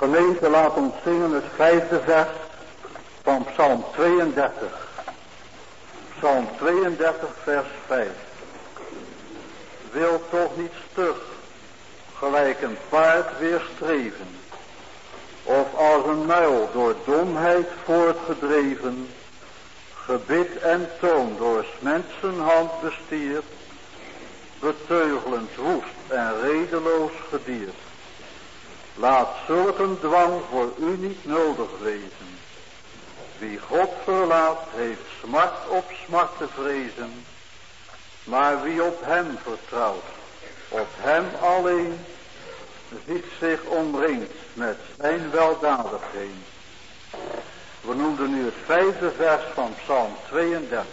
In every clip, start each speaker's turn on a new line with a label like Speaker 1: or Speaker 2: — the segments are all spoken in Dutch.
Speaker 1: Gemeente, laat ons zingen het 5e vers van Psalm 32. Psalm 32 vers 5. Wil toch niet stug, gelijk een paard weerstreven, of als een muil door domheid voortgedreven, gebit en toon door 's mensen hand bestierd, beteugelend woest en redeloos gedierd. Laat zulk een dwang voor u niet nodig wezen. Wie God verlaat, heeft smart op smart te vrezen. Maar wie op hem vertrouwt, op hem alleen, ziet zich omringd met zijn weldadigheden. We noemden nu het 5e vers van Psalm 32.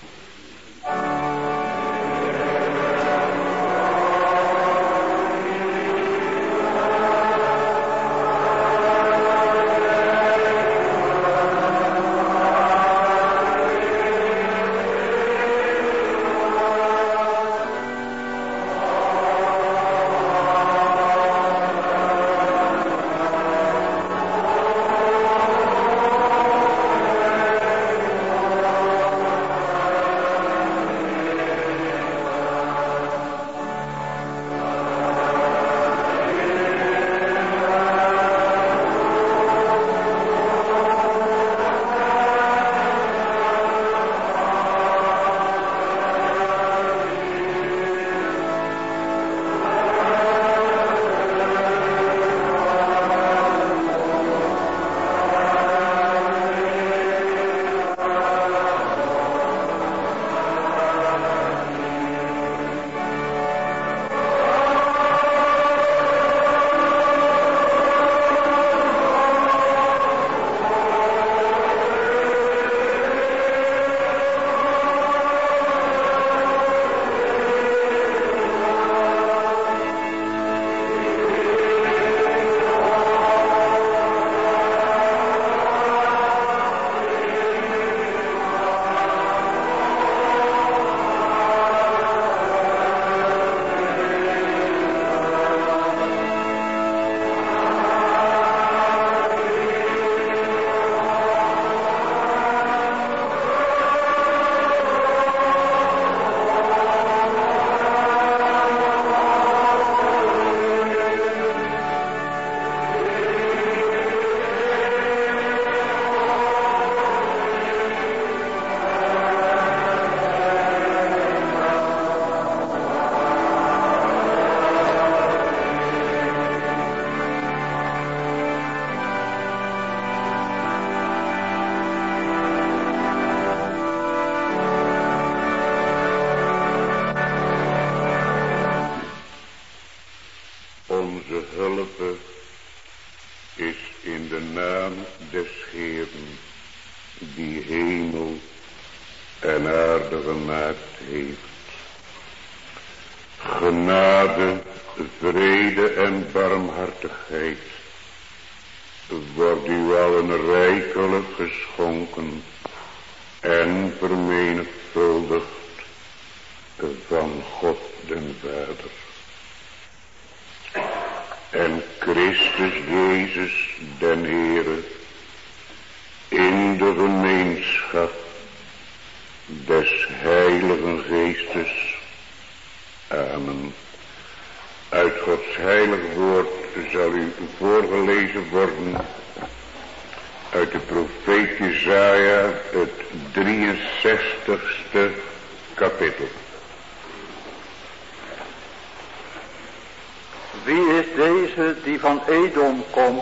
Speaker 1: Edom komt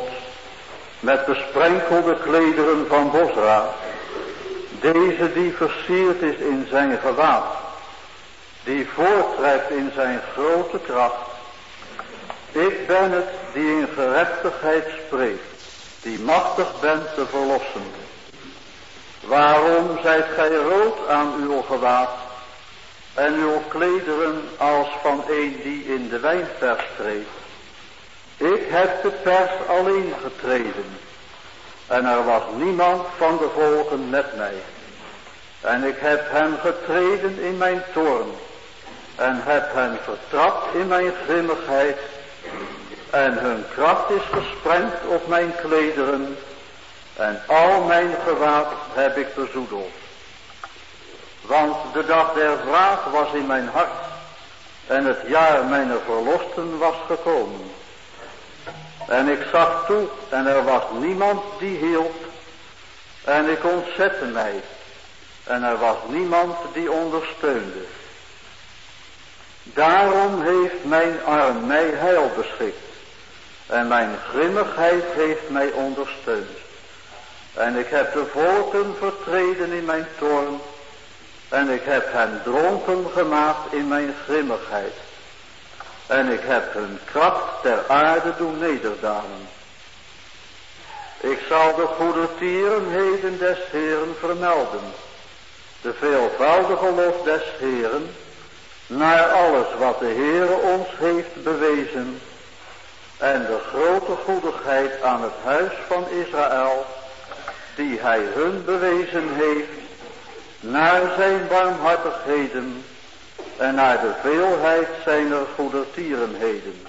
Speaker 1: met besprenkelde klederen van Bosra, deze die versierd is in zijn gewaad, die voorttrekt in zijn grote kracht. Ik ben het die in gerechtigheid spreekt, die machtig bent te verlossen. Waarom zijt gij rood aan uw gewaad en uw klederen als van een die in de wijnpers treedt? Ik heb de pers alleen getreden, en er was niemand van de volken met mij. En ik heb hen getreden in mijn toorn, en heb hen vertrapt in mijn grimmigheid, En hun kracht is gesprengd op mijn klederen. En al mijn gewaad heb ik bezoedeld. Want de dag der wraak was in mijn hart. En het jaar mijner verlosten was gekomen. En ik zag toe en er was niemand die hielp. En ik ontzette mij. En er was niemand die ondersteunde. Daarom heeft mijn arm mij heil beschikt. En mijn grimmigheid heeft mij ondersteund. En ik heb de volken vertreden in mijn toorn. En ik heb hen dronken gemaakt in mijn grimmigheid. En ik heb hun kracht ter aarde doen nederdalen. Ik zal de goedertierenheden des Heeren vermelden. De veelvoudige lof des Heeren. Naar alles wat de Heere ons heeft bewezen. En de grote goedigheid aan het huis van Israël. Die hij hun bewezen heeft. Naar zijn barmhartigheden. En naar de veelheid zijner goedertierenheden.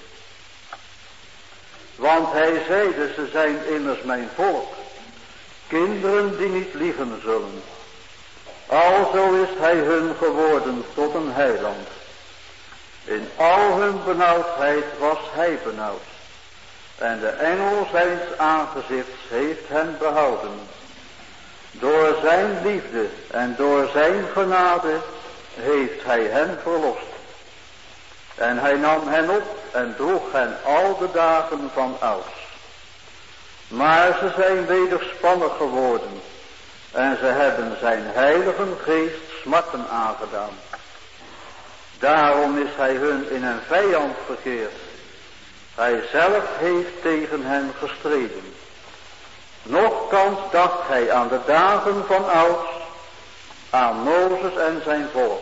Speaker 1: Want hij zeide, ze zijn immers mijn volk. Kinderen die niet liegen zullen. Alzo is hij hun geworden tot een heiland. In al hun benauwdheid was hij benauwd. En de engel zijns aangezichts heeft hen behouden. Door zijn liefde en door zijn genade heeft hij hen verlost. En hij nam hen op en droeg hen al de dagen van ouds. Maar ze zijn wederspannig geworden. En ze hebben zijn heilige geest smarten aangedaan. Daarom is hij hun in een vijand verkeerd. Hij zelf heeft tegen hen gestreden. Nochtans dacht hij aan de dagen van ouds, aan Mozes en zijn volk.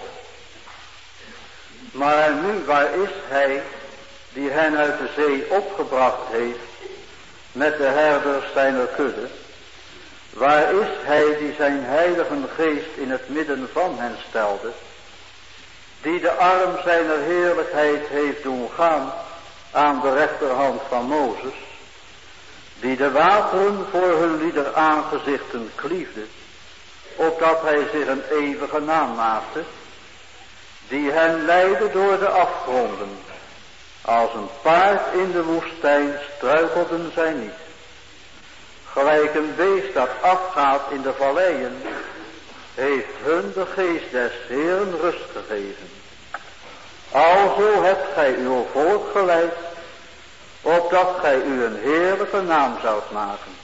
Speaker 1: Maar nu, waar is hij die hen uit de zee opgebracht heeft met de herders zijner kudde? Waar is hij die zijn heilige geest in het midden van hen stelde, die de arm zijner heerlijkheid heeft doen gaan aan de rechterhand van Mozes, die de wateren voor hun lieder aangezichten kliefde, opdat hij zich een eeuwige naam maakte, die hen leidde door de afgronden. Als een paard in de woestijn struikelden zij niet. Gelijk een beest dat afgaat in de valleien, heeft hun de geest des Heeren rust gegeven. Alzo hebt gij uw volk geleid, opdat gij u een heerlijke naam zoudt maken.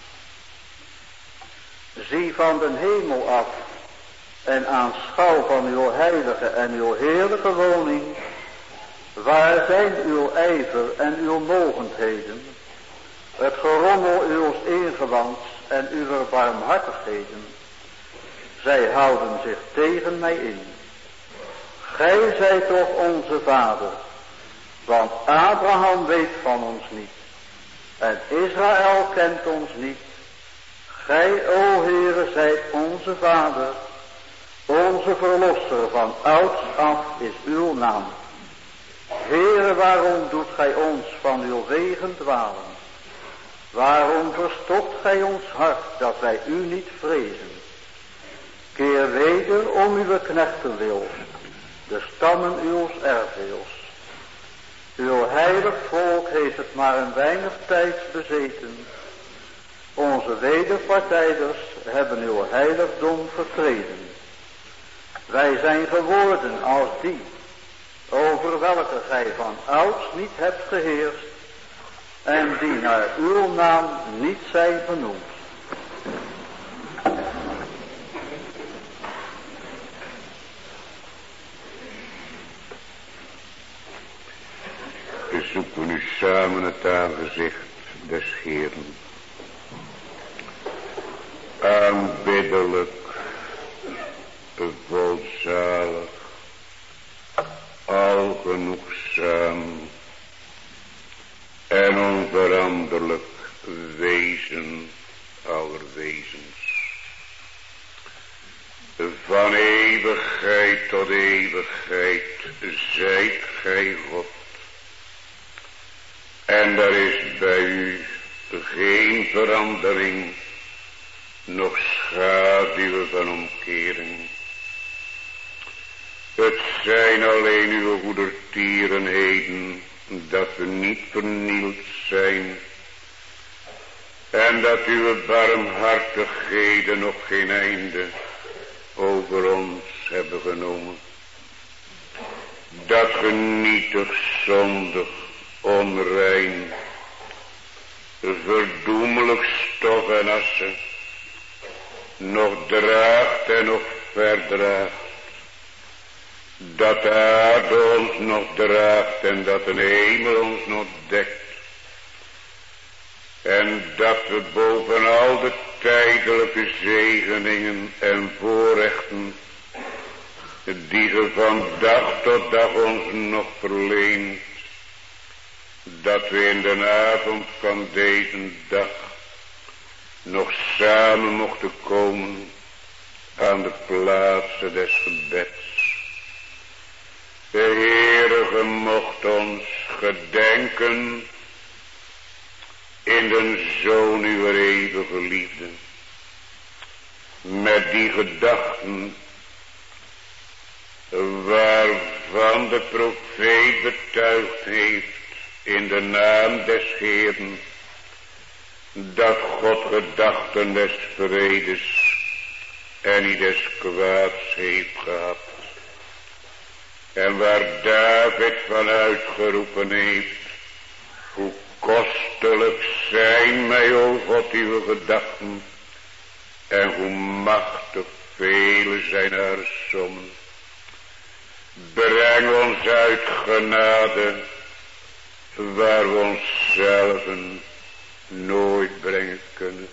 Speaker 1: Zie van den hemel af en aanschouw van uw heilige en uw heerlijke woning. Waar zijn uw ijver en uw mogendheden, het gerommel uws ingewands en uw barmhartigheden? Zij houden zich tegen mij in. Gij zijt toch onze vader, want Abraham weet van ons niet en Israël kent ons niet. Gij, o Heere, zijt onze vader, onze verlosser van ouds af is uw naam. Heere, waarom doet gij ons van uw wegen dwalen? Waarom verstopt gij ons hart dat wij u niet vrezen? Keer weder om uw knechten wil, de stammen uws erfdeels. Uw heilig volk heeft het maar een weinig tijds bezeten. Onze wederpartijders hebben uw heiligdom vertreden. Wij zijn geworden als die, over welke gij van ouds niet hebt geheerst, en die naar uw naam niet zijn genoemd.
Speaker 2: We zoeken nu samen het aangezicht des Heeren. Aanbiddelijk, volzalig, algenoegzaam en onveranderlijk wezen aller wezens. Van eeuwigheid tot eeuwigheid zijt gij God. En er is bij u geen verandering, nog schaduwen van omkering. Het zijn alleen uw goedertierenheden, dat we niet vernield zijn, en dat uw barmhartigheden nog geen einde over ons hebben genomen. Dat genietig, zondig, onrein, verdoemelijk stof en assen, nog draagt en nog verdraagt. Dat de aarde ons nog draagt en dat de hemel ons nog dekt. En dat we boven al de tijdelijke zegeningen en voorrechten, die ge van dag tot dag ons nog verleent, dat we in de avond van deze dag nog samen mochten komen aan de plaatsen des gebeds. De Heere mocht ons gedenken in den Zoon uw eeuwige liefde, met die gedachten waarvan de profeet betuigd heeft in de naam des Heeren, dat God gedachten des vredes en niet des kwaads heeft gehad. En waar David van uitgeroepen heeft, hoe kostelijk zijn mij, o God, uw gedachten, en hoe machtig vele zijn haar sommen. Breng ons uit genade, waar we onszelven nooit brengen kunnen.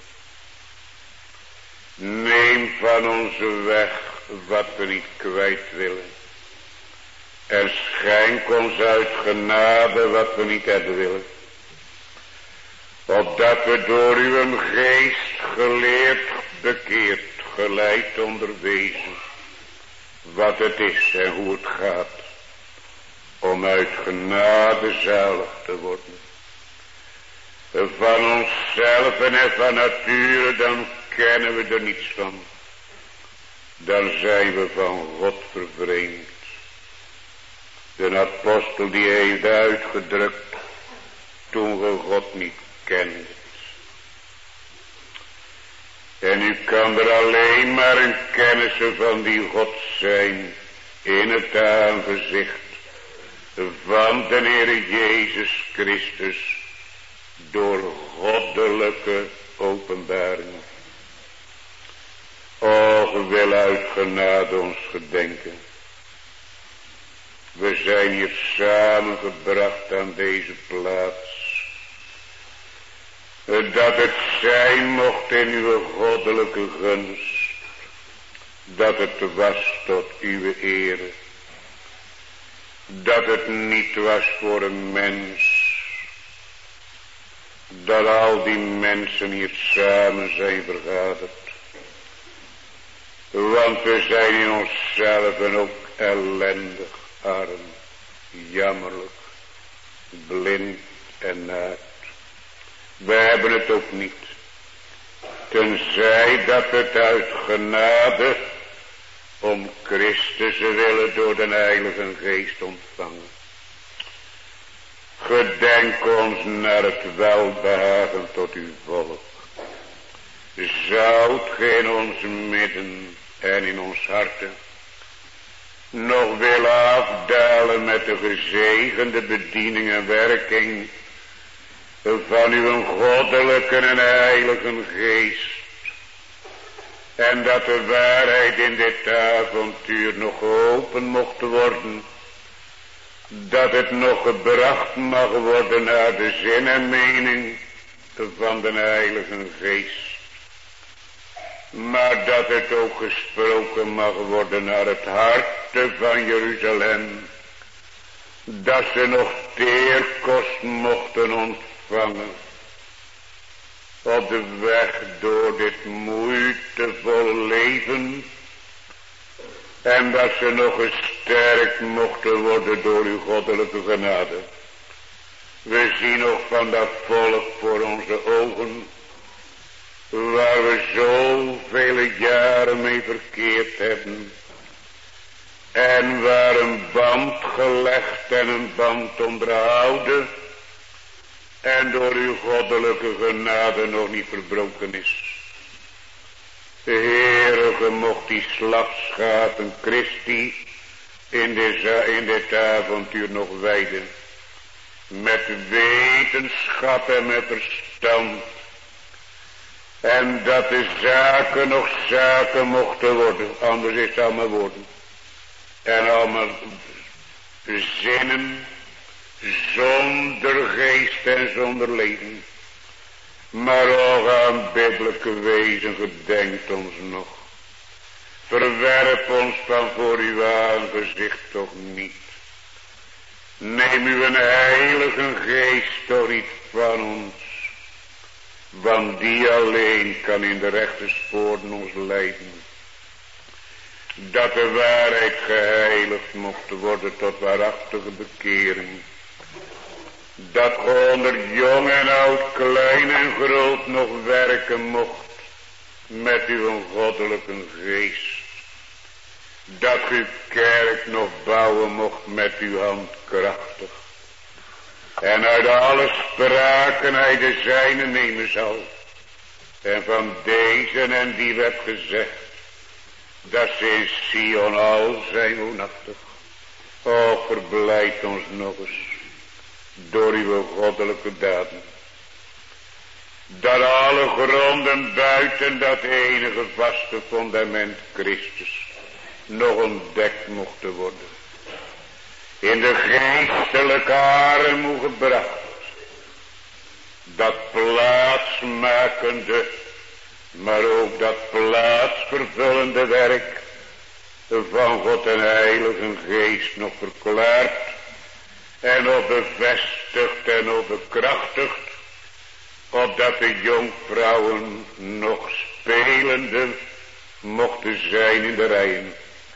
Speaker 2: Neem van onze weg wat we niet kwijt willen. En schenk ons uit genade wat we niet hebben willen. Opdat we door uw geest geleerd, bekeerd, geleid, onderwezen, wat het is en hoe het gaat, om uit genade zalig te worden. Van onszelf en van nature, dan kennen we er niets van. Dan zijn we van God vervreemd. De apostel die heeft uitgedrukt, toen we God niet kenden. En u kan er alleen maar een kennisser van die God zijn, in het aangezicht van de Heer Jezus Christus, door goddelijke openbaring. O, we willen uit genade ons gedenken. We zijn hier samengebracht aan deze plaats, dat het zijn mocht in uw goddelijke gunst, dat het was tot uw ere, dat het niet was voor een mens, dat al die mensen hier samen zijn vergaderd. Want we zijn in onszelf ook ellendig, arm, jammerlijk, blind en naakt. We hebben het ook niet, tenzij dat we het uit genade om Christus willen door de Heilige Geest ontvangen. Gedenk ons naar het welbehagen tot uw volk. Zoudt ge in ons midden en in ons harten nog willen afdalen met de gezegende bediening en werking van uw goddelijke en heilige geest, en dat de waarheid in dit avontuur nog geopend mocht worden, dat het nog gebracht mag worden naar de zin en mening van de Heilige Geest, maar dat het ook gesproken mag worden naar het hart van Jeruzalem, dat ze nog teerkost mochten ontvangen op de weg door dit moeitevolle leven, en dat ze nog gesterkt mochten worden door uw goddelijke genade. We zien nog van dat volk voor onze ogen, waar we zoveel jaren mee verkeerd hebben. En waar een band gelegd en een band onderhouden. En door uw goddelijke genade nog niet verbroken is. De Heere mocht die slagschapen Christi in dit avontuur nog wijden. Met wetenschap en met verstand. En dat de zaken nog zaken mochten worden. Anders is het allemaal woorden. En allemaal zinnen. Zonder geest en zonder leven. Maar ook aan biddelijke wezen gedenkt ons nog. Verwerp ons van voor uw aangezicht toch niet. Neem uw heilige geest toch niet van ons. Want die alleen kan in de rechte sporen ons leiden. Dat de waarheid geheiligd mocht worden tot waarachtige bekering. Dat onder jong en oud, klein en groot nog werken mocht met uw goddelijke geest. Dat uw kerk nog bouwen mocht met uw hand krachtig. En uit alle spraken hij de zijne nemen zal. En van deze en die werd gezegd, dat ze in Sion al zijn woonachtig. O, verblijd ons nog eens. Door uw goddelijke daden. Dat alle gronden buiten dat enige vaste fundament Christus nog ontdekt mochten worden. In de geestelijke armoe gebracht. Dat plaatsmakende, maar ook dat plaatsvervullende werk van God en Heilige Geest nog verklaard. En op bevestigd en op bekrachtigd. Opdat de jonkvrouwen nog spelende mochten zijn in de rijen.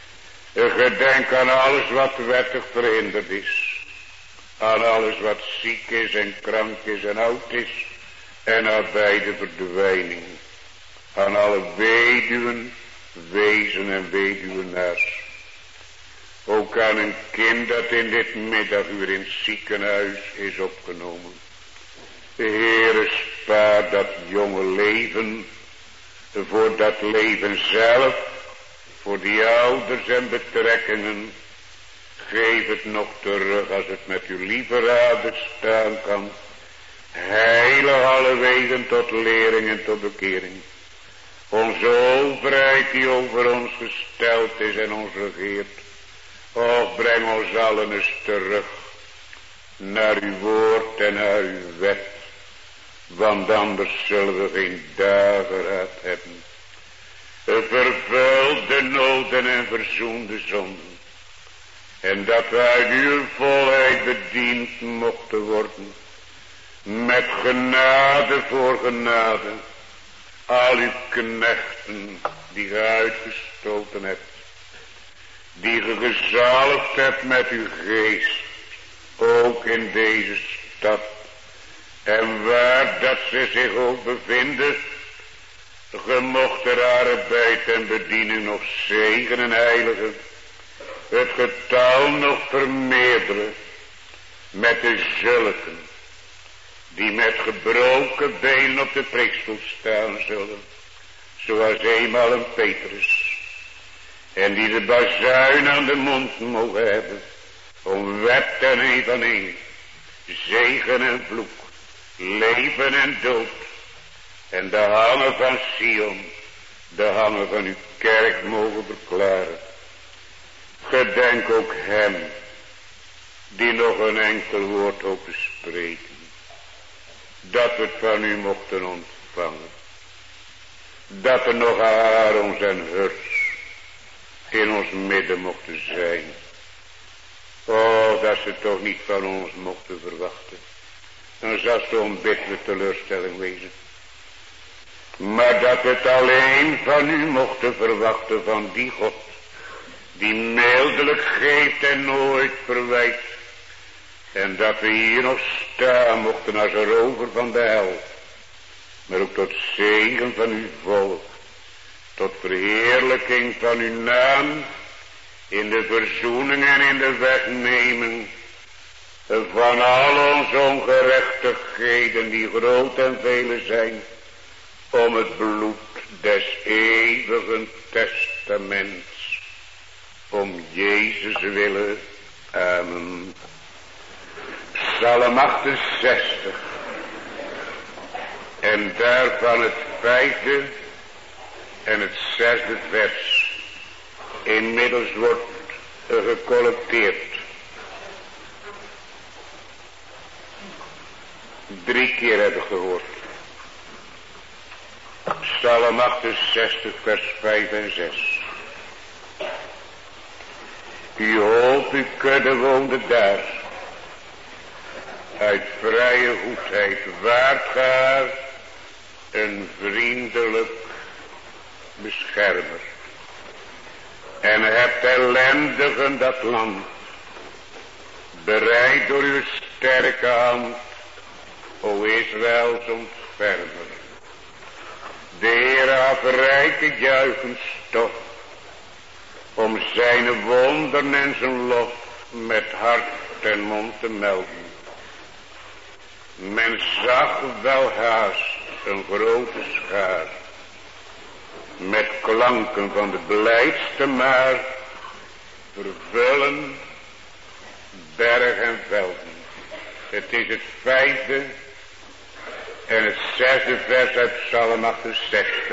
Speaker 2: Gedenk aan alles wat wettig verhinderd is. Aan alles wat ziek is en krank is en oud is. En nabij de verdwijning. Aan alle weduwen, wezen en weduwenaars. Ook aan een kind dat in dit middaguur in het ziekenhuis is opgenomen. De Heere spaart dat jonge leven voor dat leven zelf, voor die ouders en betrekkingen. Geef het nog terug als het met uw lieve raden staan kan. Heilig alle wegen tot lering en tot bekering. Onze overheid die over ons gesteld is en ons regeert. Och, breng ons allen eens terug naar uw woord en naar uw wet. Want anders zullen we geen dageraad hebben. Vervul de noden en verzoen de zonden. En dat wij uit uw volheid bediend mochten worden. Met genade voor genade. Al uw knechten die ge uitgestoten hebt. Die ge gezalfd hebt met uw geest. Ook in deze stad. En waar dat ze zich ook bevinden. Ge mocht er arbeid en bediening nog zegen en heiligen. Het getal nog vermeerderen. Met de zulken. Die met gebroken benen op de preekstoel staan zullen. Zoals eenmaal een Petrus. En die de bazuin aan de mond mogen hebben. Om wet en evangelie. Zegen en vloek. Leven en dood. En de hangen van Sion. De hangen van uw kerk mogen verklaren. Gedenk ook hem. Die nog een enkel woord hopen spreken. Dat we het van u mochten ontvangen. Dat er nog Aarons en Hurs in ons midden mochten zijn. Oh, dat ze toch niet van ons mochten verwachten. Dan zou het zo'n bittere teleurstelling wezen. Maar dat we het alleen van u mochten verwachten, van die God. Die mildelijk geeft en nooit verwijt. En dat we hier nog staan mochten als een rover van de hel. Maar ook tot zegen van uw volk. Tot verheerlijking van uw naam. In de verzoening en in de wegneming. Van al onze ongerechtigheden die groot en vele zijn. Om het bloed des eeuwigen testaments. Om Jezus willen. Amen. Psalm 68. En daarvan het 5e en het 6e vers. Inmiddels wordt gecollecteerd. 3 keer hebben gehoord. Psalm 68 vers 5 en 6. U hoop, uw kudde woonde daar. Uit vrije goedheid waart gij een vriendelijk beschermer. En hebt ellendigen dat land bereid door uw sterke hand, o Israëls ontfermer. De Heer afrijkt het juichend stof, om zijn wonderen en zijn lof met hart en mond te melden. Men zag wel haast een grote schaar, met klanken van de blijdste maar, vervullen berg en velden. Het is het 5e en het 6e vers uit Psalm 68.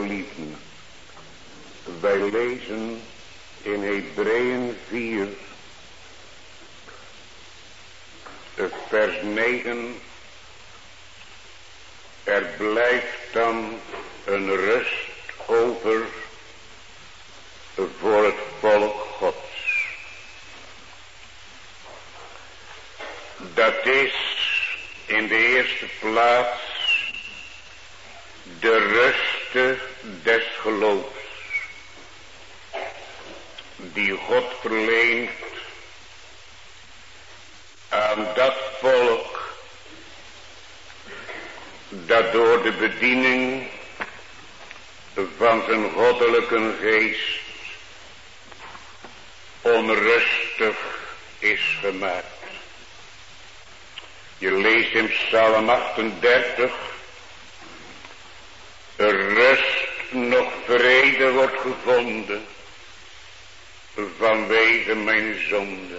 Speaker 2: geliefden. Wij lezen in Hebreeën 4, vers 9. Er blijft dan een rust over voor het volk Gods. Dat is in de eerste plaats de rust des geloofs, die God verleent aan dat volk dat door de bediening van zijn goddelijke geest onrustig is gemaakt. Je leest in Psalm 38, rust nog vrede wordt gevonden vanwege mijn zonde.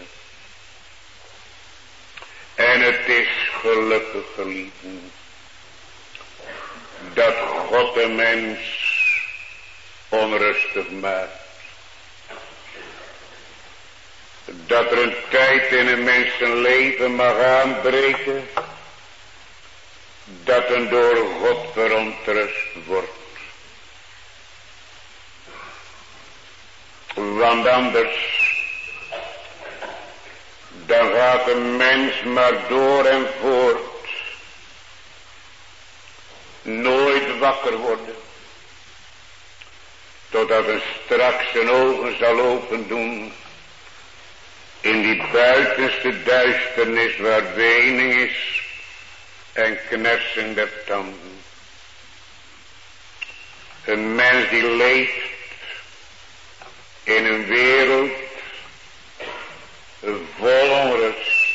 Speaker 2: En het is gelukkig, geliefden, dat God de mens onrustig maakt. Dat er een tijd in een mens zijn leven mag aanbreken, dat een door God verontrust wordt. Want anders, dan gaat een mens maar door en voort, nooit wakker worden, totdat hij straks zijn ogen zal open doen in die buitenste duisternis waar wening is en knersen der tanden. Een mens die leeft in een wereld vol onrust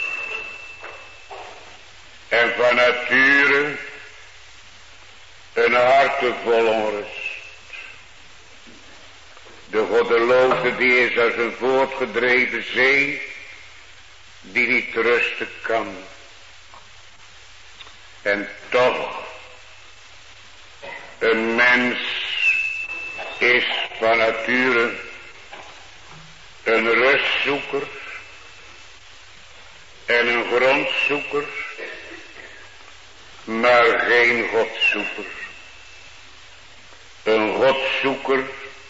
Speaker 2: en van nature een hart vol onrust. De goddeloze die is als een voortgedreven zee die niet rusten kan. En toch, een mens is van nature een rustzoeker en een grondzoeker, maar geen godzoeker. Een godzoeker,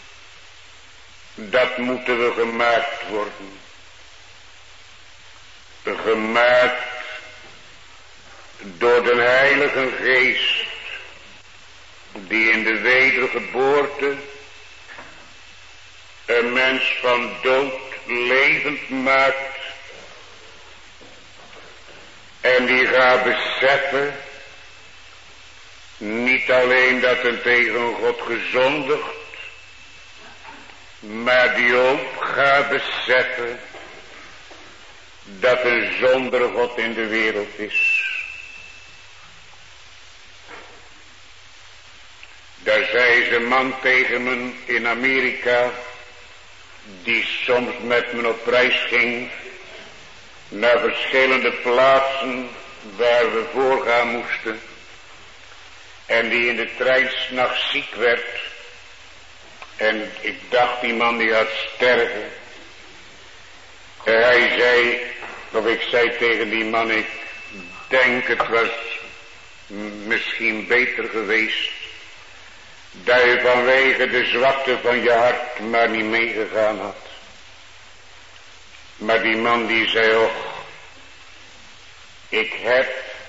Speaker 2: dat moeten we gemaakt worden. Gemaakt door de Heilige Geest, die in de wedergeboorte een mens van dood levend maakt. En die gaat beseffen, niet alleen dat hij tegen God gezondigt, maar die ook gaat beseffen dat een zonder God in de wereld is. Daar zei ze een man tegen me in Amerika, die soms met me op reis ging naar verschillende plaatsen waar we voorgaan moesten, en die in de trein 's nachts ziek werd. En ik dacht, die man die gaat sterven. En hij zei, of ik zei tegen die man, ik denk het was misschien beter geweest dat je vanwege de zwakte van je hart maar niet meegegaan had. Maar die man die zei, och, ik heb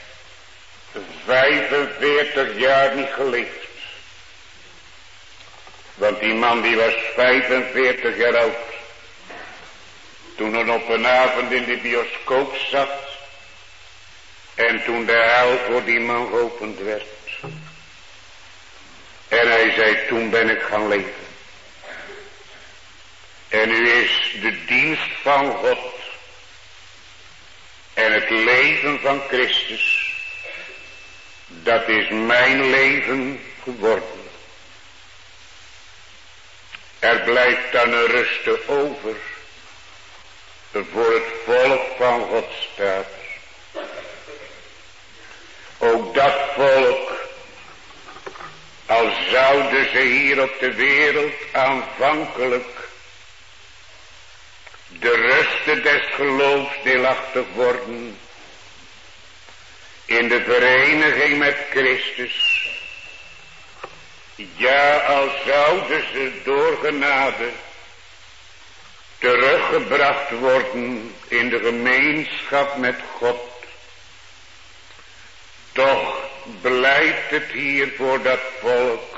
Speaker 2: 45 jaar niet geleefd. Want die man die was 45 jaar oud toen hij op een avond in de bioscoop zat en toen de hel voor die man geopend werd. En hij zei, toen ben ik gaan leven. En nu is de dienst van God en het leven van Christus, dat is mijn leven geworden. Er blijft dan een rust over voor het volk van God staat. Ook dat volk, al zouden ze hier op de wereld aanvankelijk de ruste des geloofs deelachtig worden, in de vereniging met Christus. Ja, al zouden ze door genade teruggebracht worden in de gemeenschap met God, toch blijft het hier voor dat volk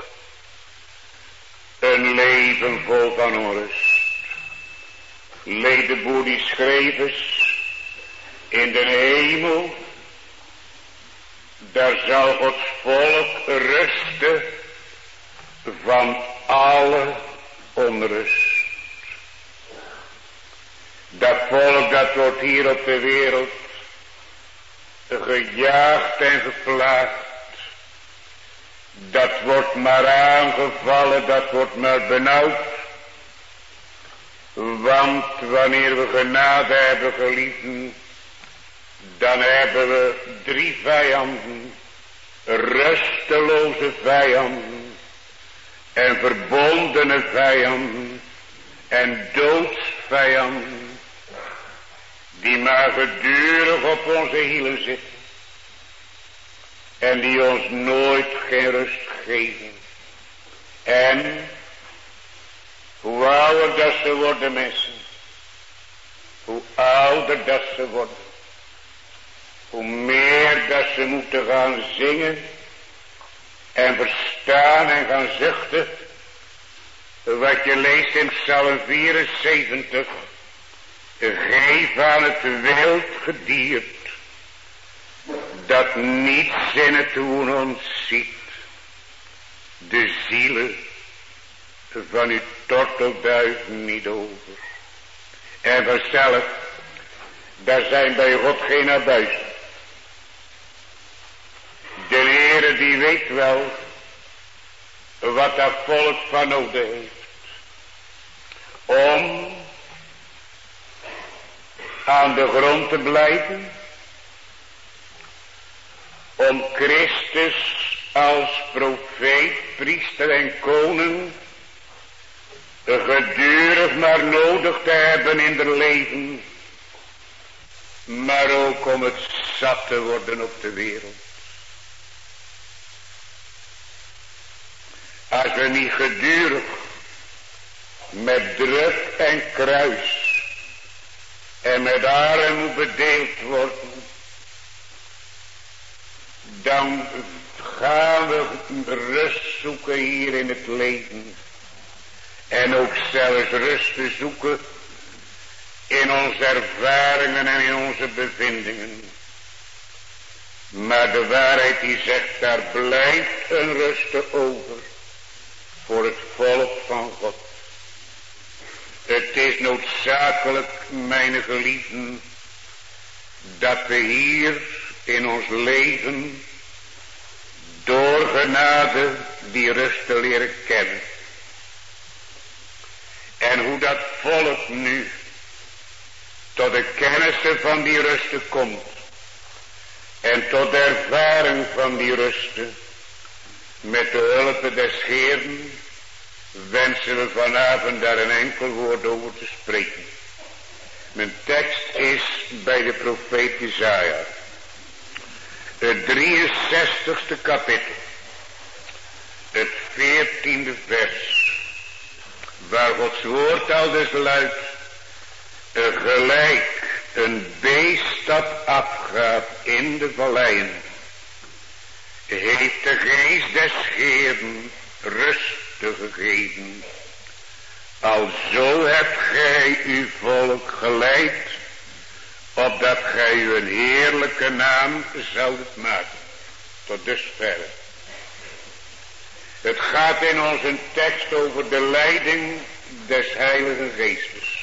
Speaker 2: een leven vol van onrust. Ledeboer die schreef eens, in de hemel, daar zal Gods volk rusten van alle onrust. Dat volk dat wordt hier op de wereld gejaagd en geplaagd. Dat wordt maar aangevallen, dat wordt maar benauwd. Want wanneer we genade hebben geliefden, dan hebben we 3 vijanden. Rusteloze vijanden en verbondene vijanden en doodsvijanden, die maar gedurig op onze hielen zitten en die ons nooit geen rust geven. En hoe ouder dat ze worden, mensen, hoe ouder dat ze worden, hoe meer dat ze moeten gaan zingen en verstaan en gaan zuchten, wat je leest in Psalm 74. Geef aan het wild gediert, dat niets in het doen ontziet, de zielen van uw tortelduif niet over. En vanzelf, daar zijn bij God geen abuizen. De Heere die weet wel wat dat volk van nodig heeft om aan de grond te blijven, om Christus als profeet, priester en koning gedurig maar nodig te hebben in het leven, maar ook om het zat te worden op de wereld. Als we niet gedurig met druk en kruis en met armoede bedeeld worden, dan gaan we rust zoeken hier in het leven. En ook zelfs rust te zoeken in onze ervaringen en in onze bevindingen. Maar de waarheid die zegt, daar blijft een rust over voor het volk van God. Het is noodzakelijk, mijn geliefden, dat we hier in ons leven door genade die rust te leren kennen. En hoe dat volk nu tot de kennis van die rusten komt en tot de ervaring van die rusten, met de hulp des Heeren, wensen we vanavond daar een enkel woord over te spreken. Mijn tekst is bij de profeet Jesaja, het 63ste kapitel, het 14e vers, waar Gods woord aldus luidt, gelijk een beest dat afgaat in de valleien, heeft de geest des Heeren rust te gegeven. Alzo hebt gij uw volk geleid, opdat gij u een heerlijke naam zoudt maken. Tot dusver. Het gaat in onze tekst over de leiding des Heilige Geestes.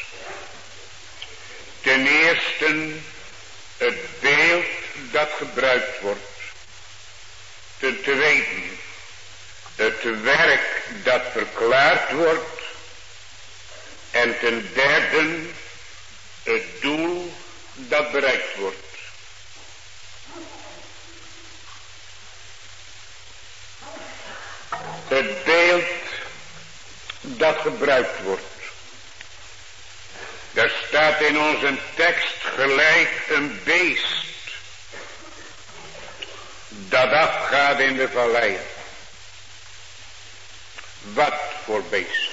Speaker 2: Ten eerste het beeld dat gebruikt wordt. Ten tweede het werk dat verklaard wordt. En ten derde het doel dat bereikt wordt. Het beeld dat gebruikt wordt. Daar staat in onze tekst gelijk een beest dat afgaat in de vallei. Wat voor beest?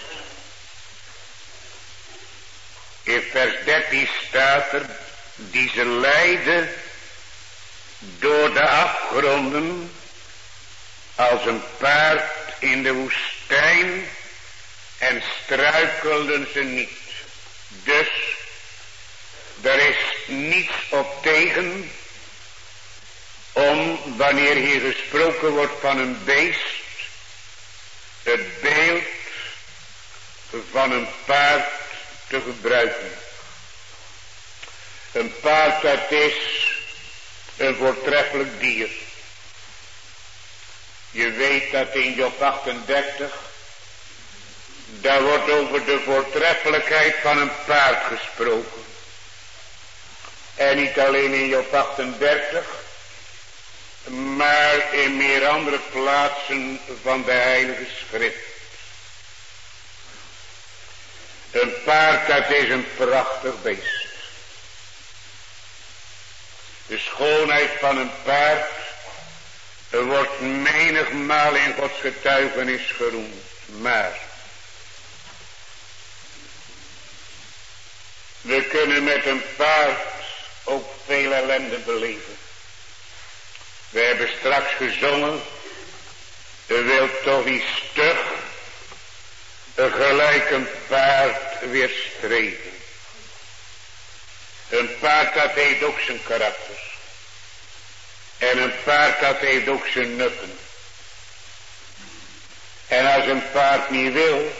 Speaker 2: In vers 13 staat er, die ze leidden door de afgronden als een paard in de woestijn en struikelden ze niet. Dus er is niets op tegen om, wanneer hier gesproken wordt van een beest, het beeld van een paard te gebruiken. Een paard, dat is een voortreffelijk dier. Je weet dat in Job 38, daar wordt over de voortreffelijkheid van een paard gesproken. En niet alleen in Job 38, maar in meer andere plaatsen van de Heilige Schrift. Een paard, dat is een prachtig beest. De schoonheid van een paard wordt menigmaal in Gods getuigenis geroemd. Maar we kunnen met een paard ook veel ellende beleven. We hebben straks gezongen, u wilt toch niet stug gelijk een paard weerstreven. Een paard, dat heeft ook zijn karakter. En een paard, dat heeft ook zijn nukken. En als een paard niet wil,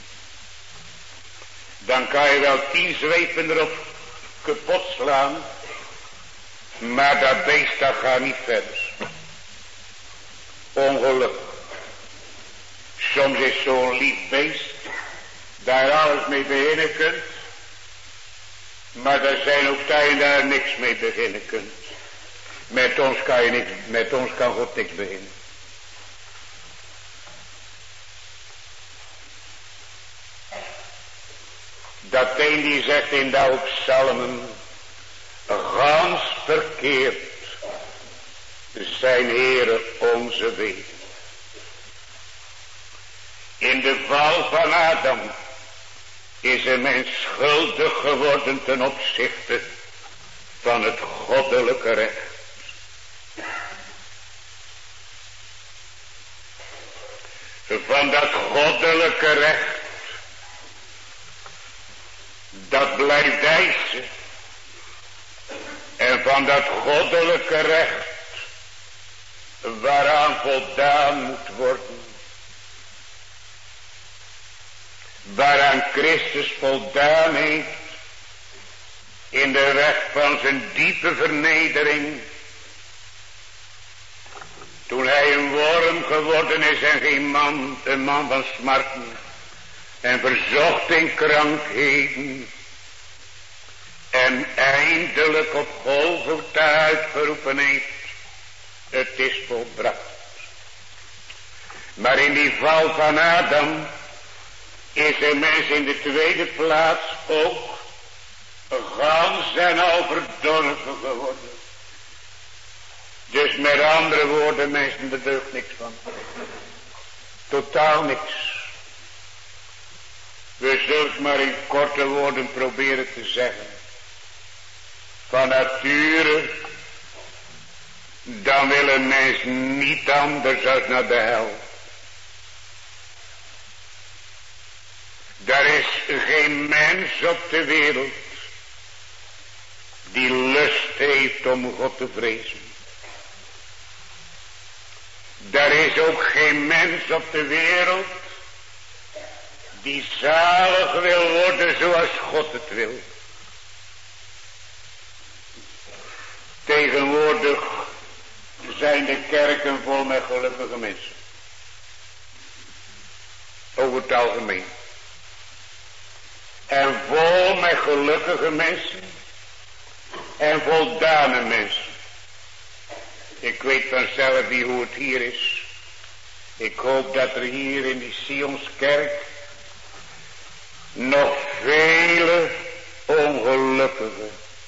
Speaker 2: dan kan je wel 10 zweepen erop kapot slaan, maar dat beest, dat gaat niet verder. Ongelukkig. Soms is zo'n lief beest, daar alles mee beginnen kunt, maar er zijn ook tijden daar niks mee beginnen kunt. Met ons kan je niks, met ons kan God niks beginnen. Dat een die zegt in de oude psalmen, gans verkeerd zijn Heere onze wegen. In de val van Adam is een mens schuldig geworden ten opzichte van het goddelijke recht. Van dat goddelijke recht, dat blijft eisen. En van dat goddelijke recht, waaraan voldaan moet worden. Waaraan Christus voldaan heeft in de weg van zijn diepe vernedering. Toen hij een worm geworden is en geen man, een man van smarten. En verzocht in krankheden. En eindelijk op Golgotha uitgeroepen heeft, het is volbracht. Maar in die val van Adam is een mens in de tweede plaats ook gans en al verdorven geworden. Dus met andere woorden, mensen, er deugt niks van. Totaal niks. We zullen het maar in korte woorden proberen te zeggen. Van nature, dan wil een mens niet anders dan naar de hel. Er is geen mens op de wereld die lust heeft om God te vrezen. Er is ook geen mens op de wereld die zalig wil worden zoals God het wil. Tegenwoordig zijn de kerken vol met gelukkige mensen. Over het algemeen. En vol met gelukkige mensen. En voldane mensen. Ik weet vanzelf niet hoe het hier is. Ik hoop dat er hier in die Sionskerk nog vele ongelukkige,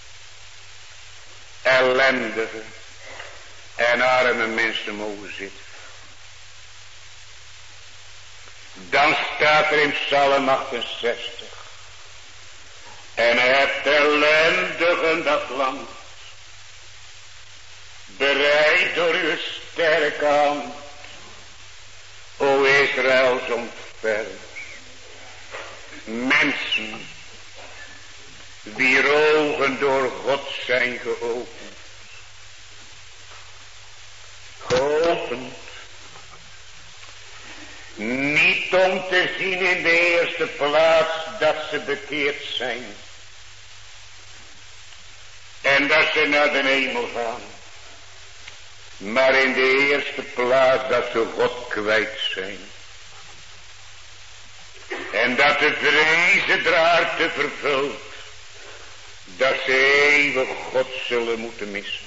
Speaker 2: ellendige en arme mensen mogen zitten. Dan staat er in Psalm 68. En het ellendige dat land, bereid door uw sterke hand, o Israëls ontfermers. Mensen, wier ogen door God zijn geopend. Geopend. Niet om te zien in de eerste plaats dat ze bekeerd zijn. En dat ze naar de hemel gaan. Maar in de eerste plaats dat ze God kwijt zijn. En dat de vrezen draart te vervult. Dat ze eeuwig God zullen moeten missen.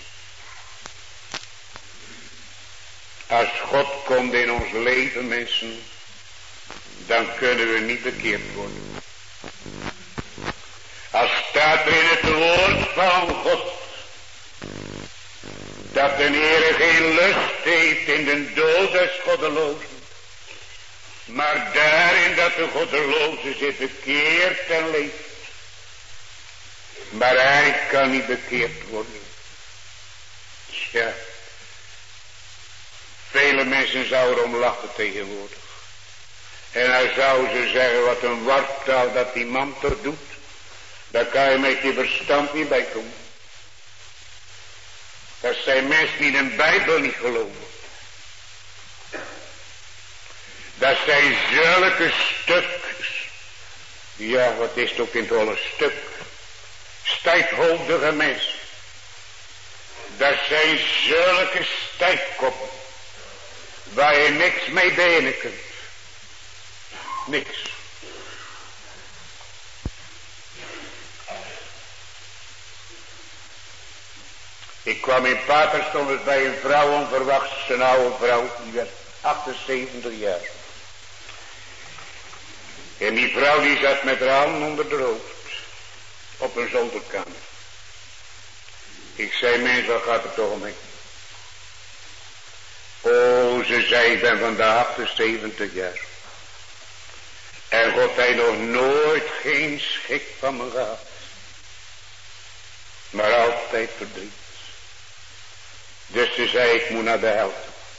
Speaker 2: Als God komt in ons leven, mensen, dan kunnen we niet bekeerd worden. Als staat er in het woord van God, dat de Heer geen lust heeft in de dood des goddelozen, maar daarin dat de goddeloze zich bekeert en leeft. Maar hij kan niet bekeerd worden. Tja. Vele mensen zouden om lachen tegenwoordig. En hij zou ze zeggen, wat een wartaal dat die man toch doet. Daar kan je met je verstand niet bij komen. Dat zijn mensen die in de Bijbel niet geloven. Dat zijn zulke stukjes. Ja, wat is het ook in het holle stuk. Stijfhoofdige mensen. Dat zijn zulke stijfkoppen. Waar je niks mee benen kunt. Niks. Ik kwam in Paterstond bij een vrouw onverwachts. Een oude vrouw. Die werd 78 jaar. En die vrouw die zat met haar handen onder de hoofd. Op een zolderkamer. Ik zei, mens, wat gaat er toch om mee? Oh, ze zei, ik ben vandaag 78 jaar. En God heeft nog nooit geen schik van me gehad. Maar altijd verdriet. Dus ze zei, ik moet naar de hel.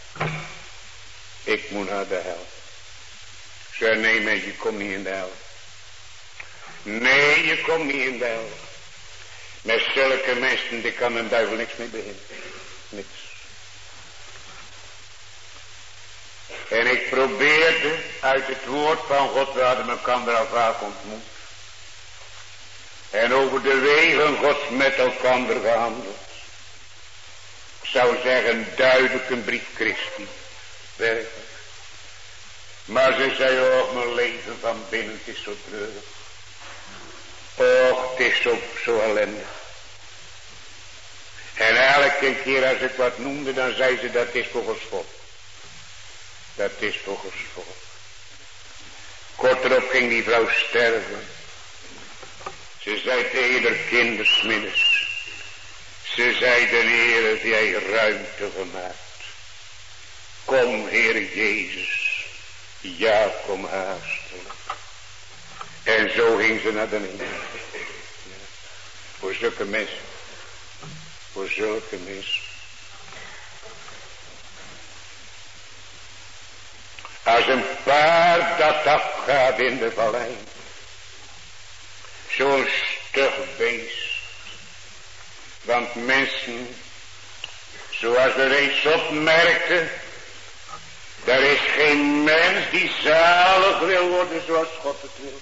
Speaker 2: Ik moet naar de hel. Ik zei, nee mens, je komt niet in de hel. Nee, je komt niet in de hel. Met zulke mensen, die kan een duivel niks mee beginnen. Niks. En ik probeerde uit het woord van God, we hadden elkaar al vaak ontmoet. En over de wegen Gods met elkaar gehandeld. Ik zou zeggen, duidelijk een brief Christi. Werkelijk. Maar ze zei, oh, mijn leven van binnen, het is zo treurig. Och, het is zo ellendig. En elke keer als ik wat noemde, dan zei ze, dat is voor Gods volk. Dat is voor Gods volk. Kort erop ging die vrouw sterven. Ze zei tegen haar kindersminnes. Ze zei, de Heer heeft jij ruimte gemaakt. Kom, Heer Jezus. Ja, kom haastelijk. En zo ging ze naar de hemel. Voor zulke mensen. Voor zulke mensen. Als een paard dat afgaat in de vallei. Zo'n stug beest. Want mensen, zoals we reeds opmerkten, er is geen mens die zalig wil worden zoals God het wil.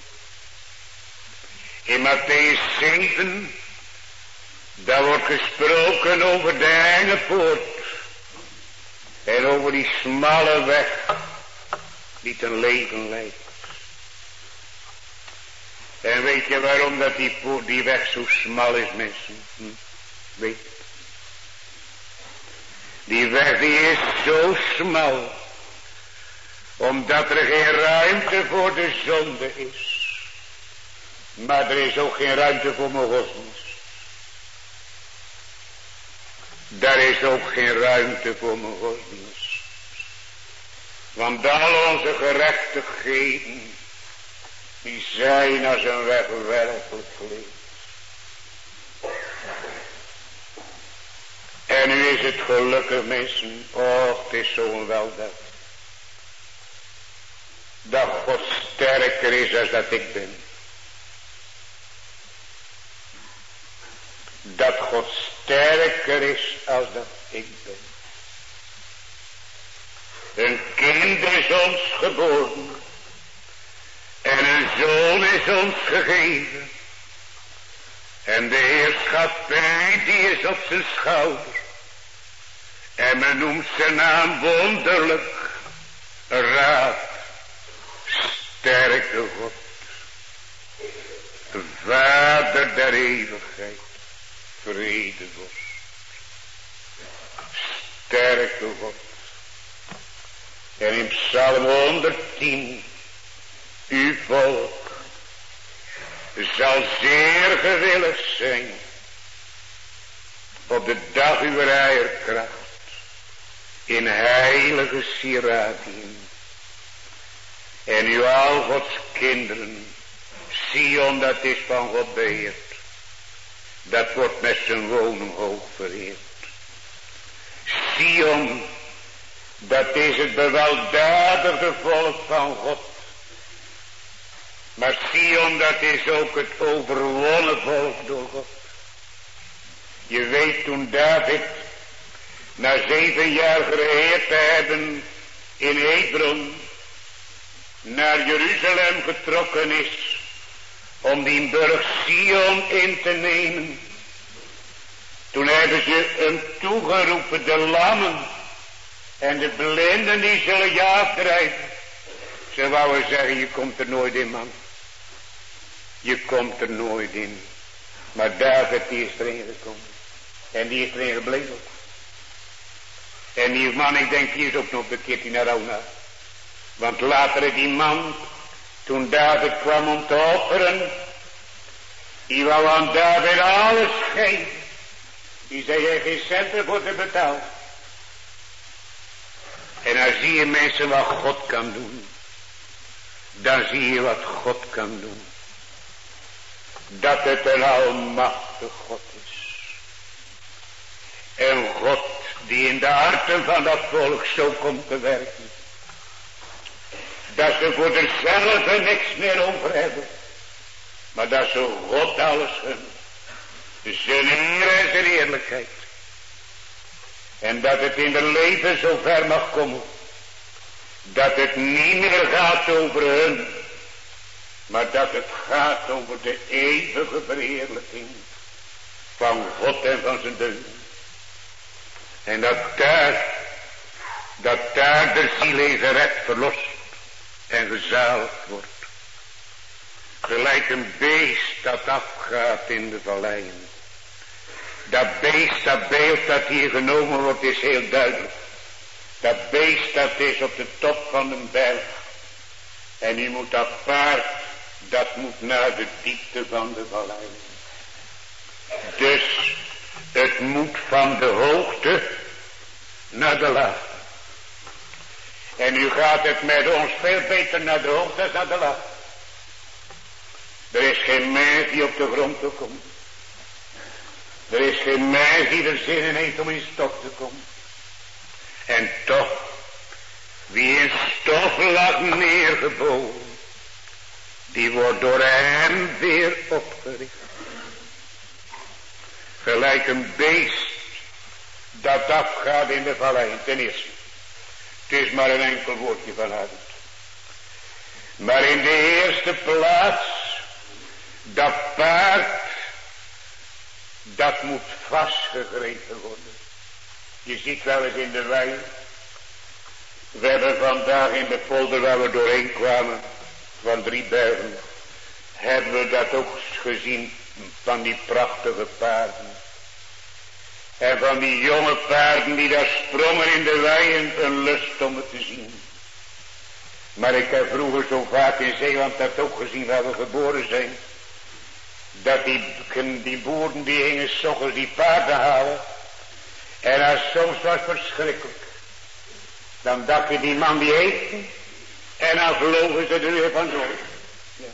Speaker 2: In Matthäus 7, daar wordt gesproken over de enge poort. En over die smalle weg, die ten leven leidt. En weet je waarom dat die weg zo smal is, mensen? Weet je? Die weg die is zo smal. Omdat er geen ruimte voor de zonde is. Maar er is ook geen ruimte voor mijn godsdienst. Daar is ook geen ruimte voor mijn godsdienst. Want al onze gerechtigheden, die zijn als een wegwerkelijk kleed. En nu is het gelukkig, mensen, och, het is zo'n weldaad. Dat God sterker is als dat ik ben. Dat God sterker is als dat ik ben. Een kind is ons geboren. En een zoon is ons gegeven. En de heerschappij die is op zijn schouder. En men noemt zijn naam wonderlijk. Raad. Sterke God. Vader der eeuwigheid. Vredevorst. Sterke God. En in Psalm 110. Uw volk zal zeer gewillig zijn op de dag uw eierkracht in heilige sieraden. En u al Gods kinderen, Sion dat is van God beheerd, dat wordt met zijn woning hoog vereerd. Sion, dat is het beweldadige volk van God. Maar Sion, dat is ook het overwonnen volk door God. Je weet toen David, na 7 jaar geregeerd te hebben in Hebron, naar Jeruzalem getrokken is, om die burcht Sion in te nemen. Toen hebben ze hem toegeroepen, de lammen en de blinden die zullen je afdrijven. Ze wouden zeggen, je komt er nooit in, man. Je komt er nooit in. Maar David die is erin gekomen. En die is erin gebleven. En die man, ik denk, die is ook nog bekeerd die naar Rauna. Want later die man, toen David kwam om te offeren, die wou aan David alles geven. Die zei, je geen centen voor te betalen. En dan zie je mensen wat God kan doen. Dan zie je wat God kan doen. Dat het een almachtig God is. En God die in de harten van dat volk zo komt te werken. Dat ze voor zichzelf niks meer over hebben. Maar dat ze God alles gunnen. Zijn eer en zijn eerlijkheid. En dat het in de leven zo ver mag komen. Dat het niet meer gaat over hun. Maar dat het gaat over de eeuwige verheerlijking. Van God en van zijn deugden. En dat daar de ziel in gered, verlost en gezaligd wordt. Gelijk een beest dat afgaat in de valleien. Dat beest, dat beeld dat hier genomen wordt, is heel duidelijk. Dat beest dat is op de top van een berg. En u moet dat paard, dat moet naar de diepte van de valleien. Dus het moet van de hoogte naar de laagte. En nu gaat het met ons veel beter naar de hoogte dan naar de laagte. Er is geen mens die op de grond te komen. Er is geen mens die er zin in heeft om in stof te komen. En toch, wie in stof lag neergebogen, die wordt door hem weer opgericht. Gelijk een beest dat afgaat in de vallei. Ten eerste, het is maar een enkel woordje vanavond. Maar in de eerste plaats, dat paard, dat moet vastgegrepen worden. Je ziet wel eens in de wei. We hebben vandaag in de polder waar we doorheen kwamen, van 3 bergen, hebben we dat ook gezien van die prachtige paarden. En van die jonge paarden die daar sprongen in de weien, een lust om het te zien. Maar ik heb vroeger zo vaak in Zeeland dat ook gezien waar we geboren zijn. Dat die boeren die gingen 's ochtends die paarden halen. En als soms was verschrikkelijk. Dan dacht je die man die heeft. En dan vlogen ze er weer vandoor. Ja.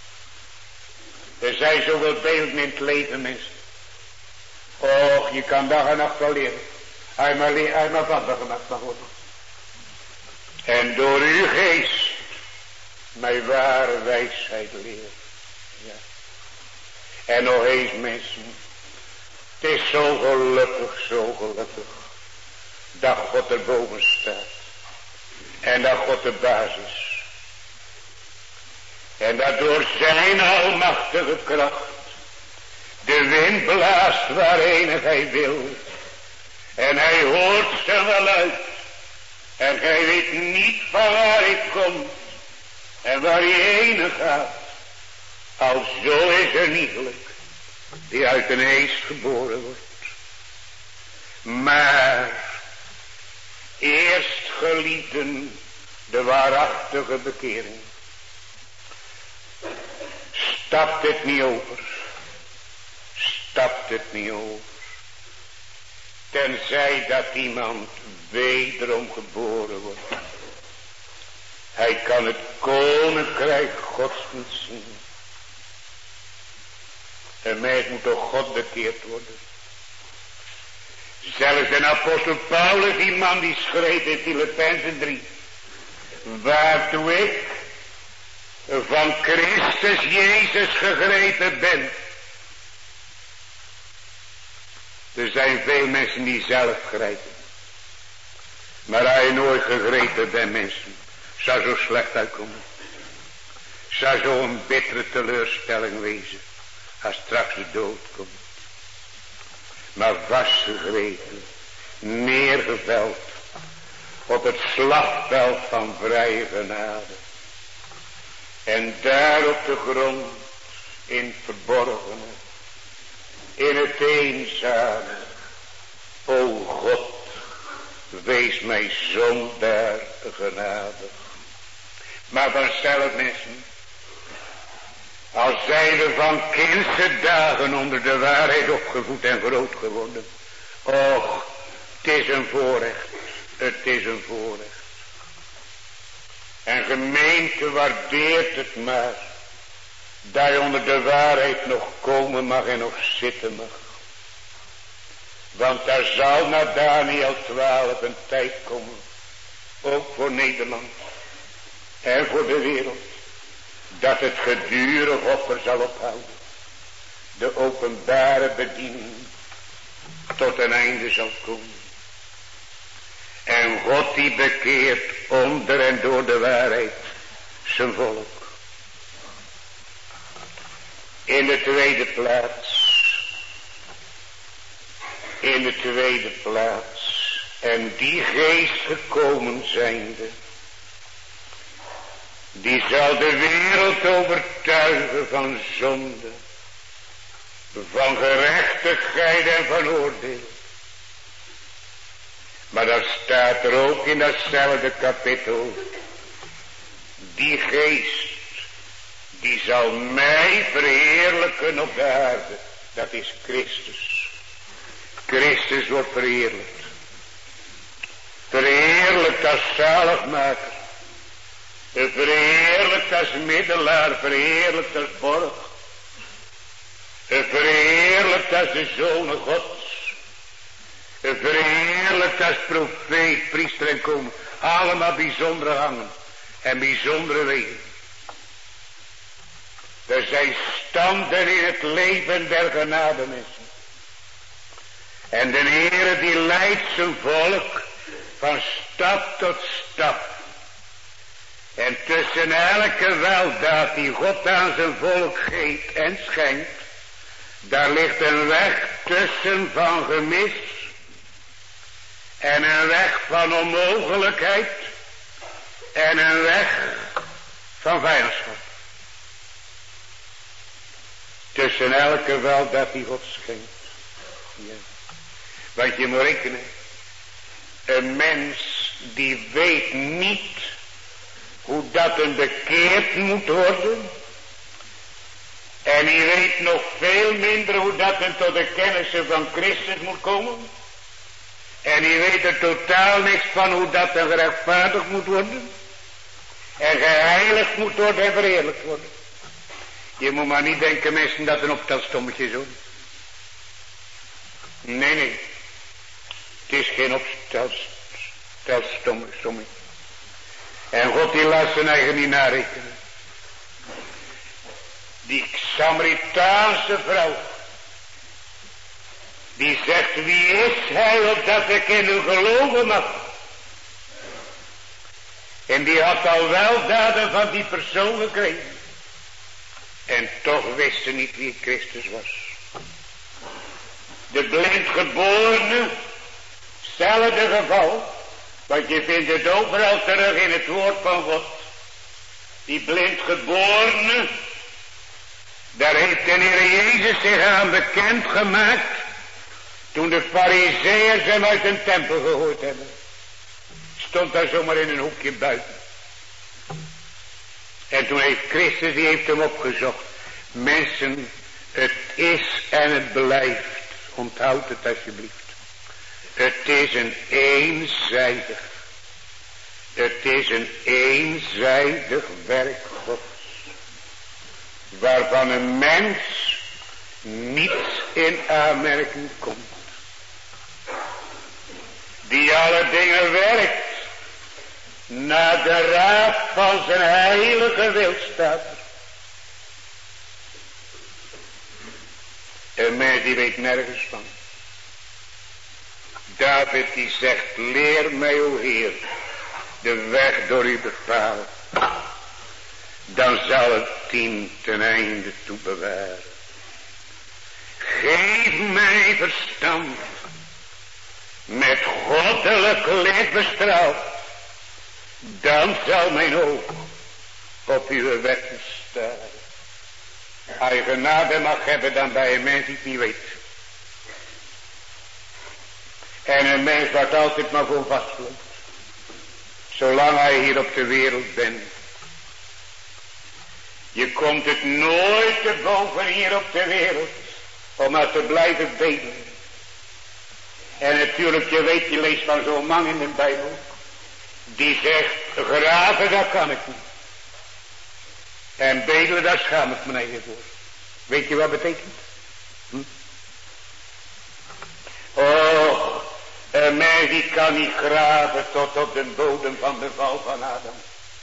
Speaker 2: Er zijn zoveel beelden in het leven, mensen. Och, je kan dag en nacht wel leren. Hij maar vader gemaakt mag worden. En door uw geest mijn ware wijsheid leren. Ja. En nog eens, mensen. Het is zo gelukkig. Dat God erboven staat. En dat God de baas is. En dat door zijn almachtige kracht de wind blaast waarheen hij wil. En hij hoort ze wel uit. En hij weet niet van waar hij komt. En waar hij heen gaat. Alzo is er nietelijk die uit een geest geboren wordt. Maar eerst geliefden de waarachtige bekering. Stapt het niet over. Tenzij dat iemand wederom geboren wordt. Hij kan het koninkrijk Gods niet zien. Een mens moet door God bekeerd worden. Zelfs de apostel Paulus, die man die schreef in Filippenzen 3. Waartoe ik van Christus Jezus gegrepen ben. Er zijn veel mensen die zelf grijpen. Maar hij nooit gegrepen bent, mensen. Zou zo slecht uitkomen. Zou zo een bittere teleurstelling wezen. Als straks de dood komt. Maar vastgegrepen. Neergeveld. Op het slagveld van vrije genade. En daar op de grond. In het verborgene. In het eenzame. O God. Wees mij zondaar genade. Maar vanzelf, mensen. Al zijn we van kindse dagen onder de waarheid opgevoed en groot geworden. Och, het is een voorrecht. En gemeente waardeert het maar. Dat je onder de waarheid nog komen mag en nog zitten mag. Want daar zal na Daniel 12 een tijd komen. Ook voor Nederland. En voor de wereld. Dat het gedurig offer zal ophouden. De openbare bediening. Tot een einde zal komen. En God die bekeert onder en door de waarheid. Zijn volk. In de tweede plaats. En die geest gekomen zijnde. Die zal de wereld overtuigen van zonde. Van gerechtigheid en van oordeel. Maar dat staat er ook in datzelfde kapittel. Die geest. Die zal mij verheerlijken op de aarde. Dat is Christus. Christus wordt verheerlijkt. Verheerlijkt als zaligmaker. Verheerlijkt als middelaar. Verheerlijkt als borg. Verheerlijkt als de Zoon Gods. Verheerlijkt als profeet, priester en koning. Allemaal bijzondere hangen. En bijzondere wegen. Er zijn standen in het leven der genade mensen. En de Heere die leidt zijn volk van stap tot stap. En tussen elke weldaad die God aan zijn volk geeft en schenkt. Daar ligt een weg tussen van gemis. En een weg van onmogelijkheid. En een weg van vijandschap. Tussen elke weldaad die God schenkt. Ja. Want je moet rekenen. Een mens die weet niet hoe dat een bekeerd moet worden. En hij weet nog veel minder hoe dat een tot de kennissen van Christus moet komen. En hij weet er totaal niks van hoe dat een gerechtvaardigd moet worden. En geheiligd moet worden en verheerlijkt worden. Je moet maar niet denken mensen dat een optelstommetje is hoor. Nee. Het is geen optelstommetje. En God die laat zijn eigen niet narekenen. Die Samaritaanse vrouw. Die zegt wie is hij opdat ik in u geloven mag. En die had al wel daden van die persoon gekregen. En toch wist ze niet wie Christus was. De blindgeborene, hetzelfde geval. Want je vindt het overal terug in het woord van God. Die blindgeborene, daar heeft de Heer Jezus zich aan bekend gemaakt. Toen de Farizeeërs hem uit een tempel gehoord hebben. Stond daar zomaar in een hoekje buiten. En toen heeft Christus, die heeft hem opgezocht. Mensen, het is en het blijft. Onthoud het alsjeblieft. Het is een eenzijdig werk Gods. Waarvan een mens niets in aanmerking komt. Die alle dingen werkt. Naar de raad van zijn heilige wil staat. En mij die weet nergens van. David die zegt, leer mij o Heer, de weg door u bepalen. Dan zal het dien ten einde toe bewaren. Geef mij verstand, met goddelijk licht bestraald. Dan zal mijn oog op uw wetten staren. Als je genade mag hebben dan bij een mens die het niet weet. En een mens wordt altijd maar voor vastloopt. Zolang hij hier op de wereld bent. Je komt het nooit te boven hier op de wereld. Om maar te blijven bedelen. En natuurlijk, je weet, je leest van zo'n man in de Bijbel. Die zegt, graven dat kan ik niet. En bedelen, daar schaam ik me eigen voor. Weet je wat betekent? Oh, een mens die kan niet graven tot op de bodem van de val van Adam.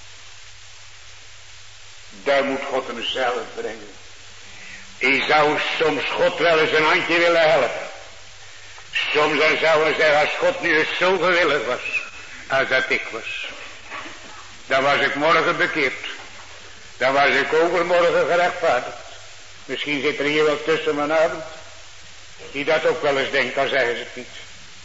Speaker 2: Daar moet God hem zelf brengen. Hij zou soms God wel eens een handje willen helpen. Soms dan zou hij zeggen, als God nu eens zo gewillig was, als dat ik was. Dan was ik morgen bekeerd. Dan was ik overmorgen gerechtvaardigd. Misschien zit er hier wel tussen vanavond. Die dat ook wel eens denkt, dan zeggen ze het niet.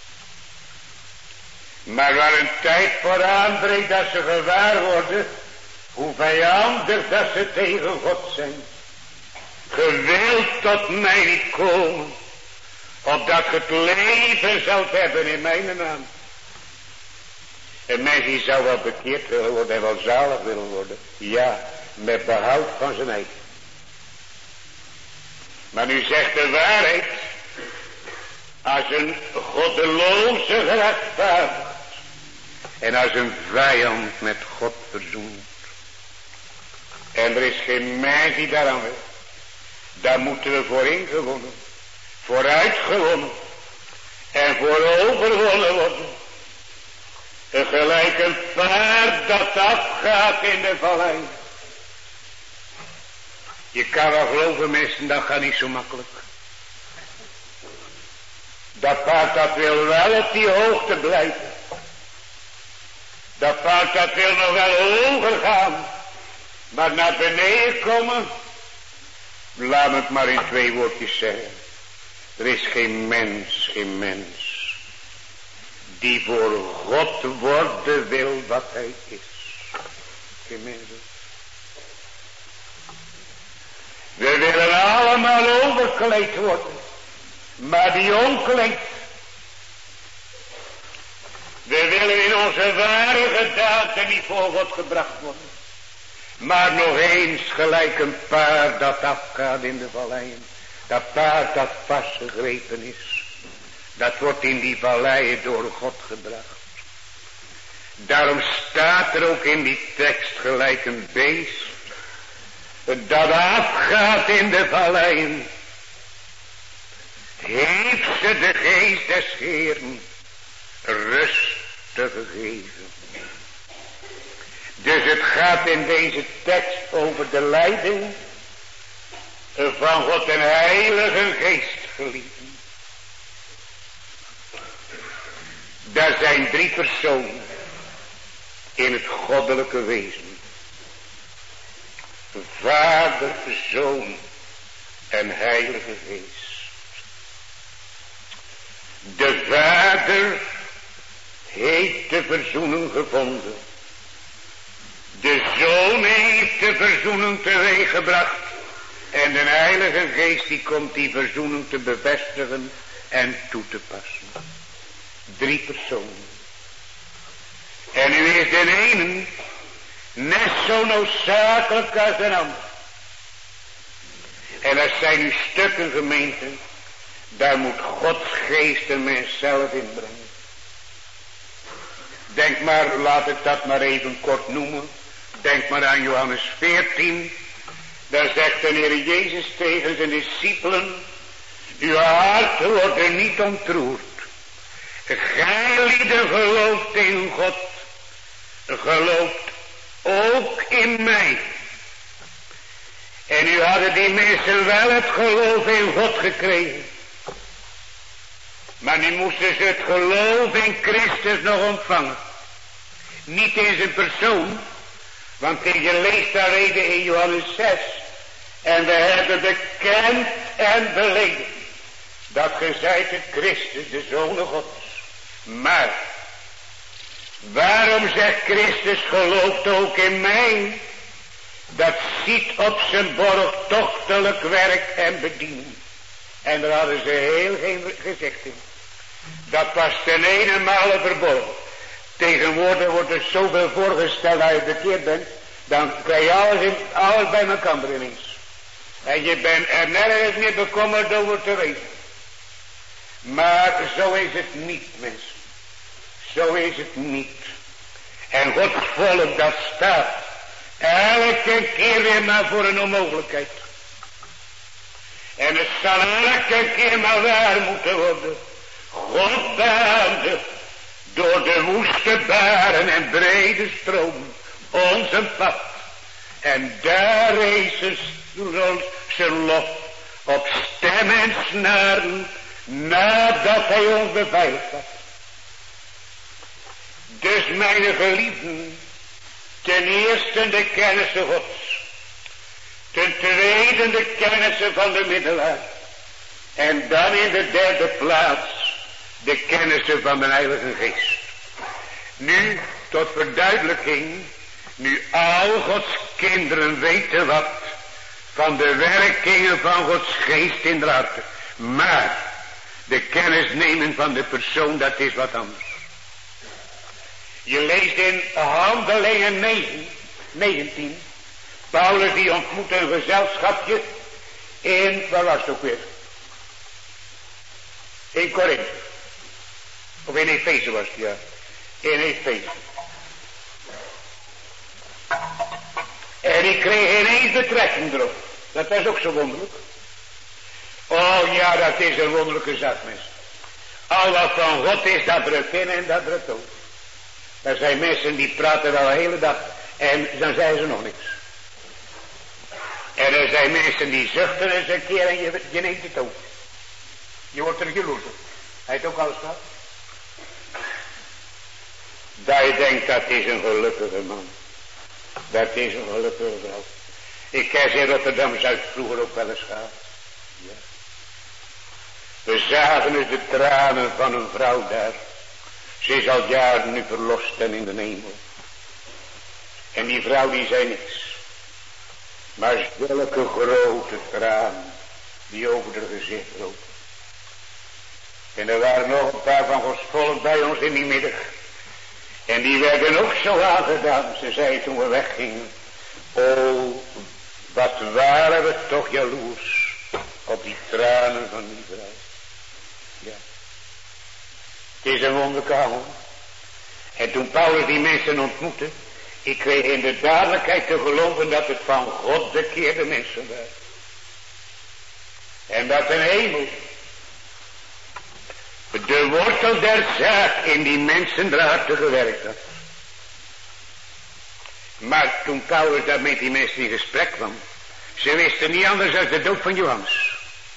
Speaker 2: Maar waar een tijd voor aanbreekt dat ze gewaar worden. Hoe vijandig dat ze tegen God zijn. Ge wilt tot mij niet komen. Opdat je het leven zult hebben in mijn naam. Een mens die zou wel bekeerd willen worden en wel zalig willen worden. Ja, met behoud van zijn eigen. Maar nu zegt de waarheid. Als een goddeloze gerechtvaardigd. En als een vijand met God verzoend. En er is geen mens die daaraan wil. Daar moeten we voor ingewonnen. Vooruitgewonnen. En voor overwonnen worden. Gelijk een paard dat afgaat in de vallei. Je kan wel geloven mensen, dat gaat niet zo makkelijk. Dat paard dat wil wel op die hoogte blijven. Dat paard dat wil nog wel hoger gaan. Maar naar beneden komen. Laat me het maar in 2 woordjes zeggen. Er is geen mens die voor God worden wil wat hij is. Geen mens. We willen allemaal overkleed worden. Maar die onkleed. We willen in onze ware gedaante niet voor God gebracht worden. Maar nog eens gelijk een paard dat afgaat in de valleien. Dat paard dat vastgegrepen is. Dat wordt in die valleien door God gebracht. Daarom staat er ook in die tekst gelijk een beest. Dat afgaat in de valleien. Heeft ze de geest des Heeren rust te gegeven. Dus het gaat in deze tekst over de leiding van God en Heilige Geest, geliefden. Daar zijn 3 personen in het goddelijke wezen. Vader, Zoon en Heilige Geest. De Vader heeft de verzoening gevonden. De Zoon heeft de verzoening teweeggebracht. En de Heilige Geest die komt die verzoening te bevestigen en toe te passen. 3 personen. En nu is de ene net zo noodzakelijk als de ander. En dat zijn nu stukken gemeente. Daar moet Gods geest de mens zelf inbrengen. Denk maar, laat ik dat maar even kort noemen. Denk maar aan Johannes 14. Daar zegt de Heer Jezus tegen zijn discipelen. Uw hart wordt er niet ontroerd. Gij lieden gelooft in God. Gelooft ook in mij. En u hadden die mensen wel het geloof in God gekregen. Maar nu moesten ze het geloof in Christus nog ontvangen. Niet in zijn persoon. Want je leest daar reden in Johannes 6. En we hebben bekend en beleden. Dat ge zijt het Christus, de Zoon Gods. Maar. Waarom zegt Christus gelooft ook in mij? Dat ziet op zijn borgtochtelijk werk en bediening. En daar hadden ze heel geen gezicht in. Dat was ten ene male verborgen. Tegenwoordig wordt er zoveel voorgesteld dat je bekeerd bent. Dan krijg je alles bij elkaar ineens. En je bent er nergens meer bekommerd over te wezen. Maar zo is het niet, mensen. Zo is het niet. En Gods volk dat staat elke keer weer maar voor een onmogelijkheid. En het zal elke keer maar waar moeten worden. God baande door de woeste baren en brede stroom ons een pad. En daar is zijn lof op stem en snaren nadat hij ons beveiligd had. Dus mijn geliefden, ten eerste de kennissen Gods. Ten tweede de kennissen van de middelaar. En dan in de derde plaats de kennissen van de Heilige Geest. Nu tot verduidelijking, nu al Gods kinderen weten wat van de werkingen van Gods Geest in de harte. Maar de kennis nemen van de persoon, dat is wat anders. Je leest in Handelingen 19. Paulus die ontmoet een gezelschapje in, waar was het ook weer? In Korinthe. Of in Efeze was het, ja. In Efeze. En die kreeg ineens betrekking erop. Dat was ook zo wonderlijk. Oh ja, dat is een wonderlijke zaak, mensen. Al wat van God is, dat drukt in en dat drukt ook. Er zijn mensen die praten wel de hele dag en dan zeggen ze nog niks. En er zijn mensen die zuchten eens een keer en je neemt het ook. Je wordt er jaloers op. Hij heeft ook alles gehad. Dat je denkt, dat is een gelukkige man. Dat is een gelukkige vrouw. Ik heb ze in Rotterdam-Zuid vroeger ook wel eens gehad. Ja. We zagen dus de tranen van een vrouw daar. Ze is al jaren nu verlost en in de hemel. En die vrouw die zei niks. Maar zulke grote tranen die over haar gezicht lopen. En er waren nog een paar van Gods volk bij ons in die middag. En die werden ook zo aangedaan. Ze zei toen we weggingen. O, wat waren we toch jaloers op die tranen van die vrouw. Ja. Het is een wonderkaal. En toen Paulus die mensen ontmoette, ik kreeg in de dadelijkheid te geloven dat het van God bekeerde mensen waren. En dat een hemel de wortel der zaak in die mensen erachter gewerkt had. Maar toen Paulus daar met die mensen in gesprek kwam, ze wisten niet anders dan de doop van Johannes.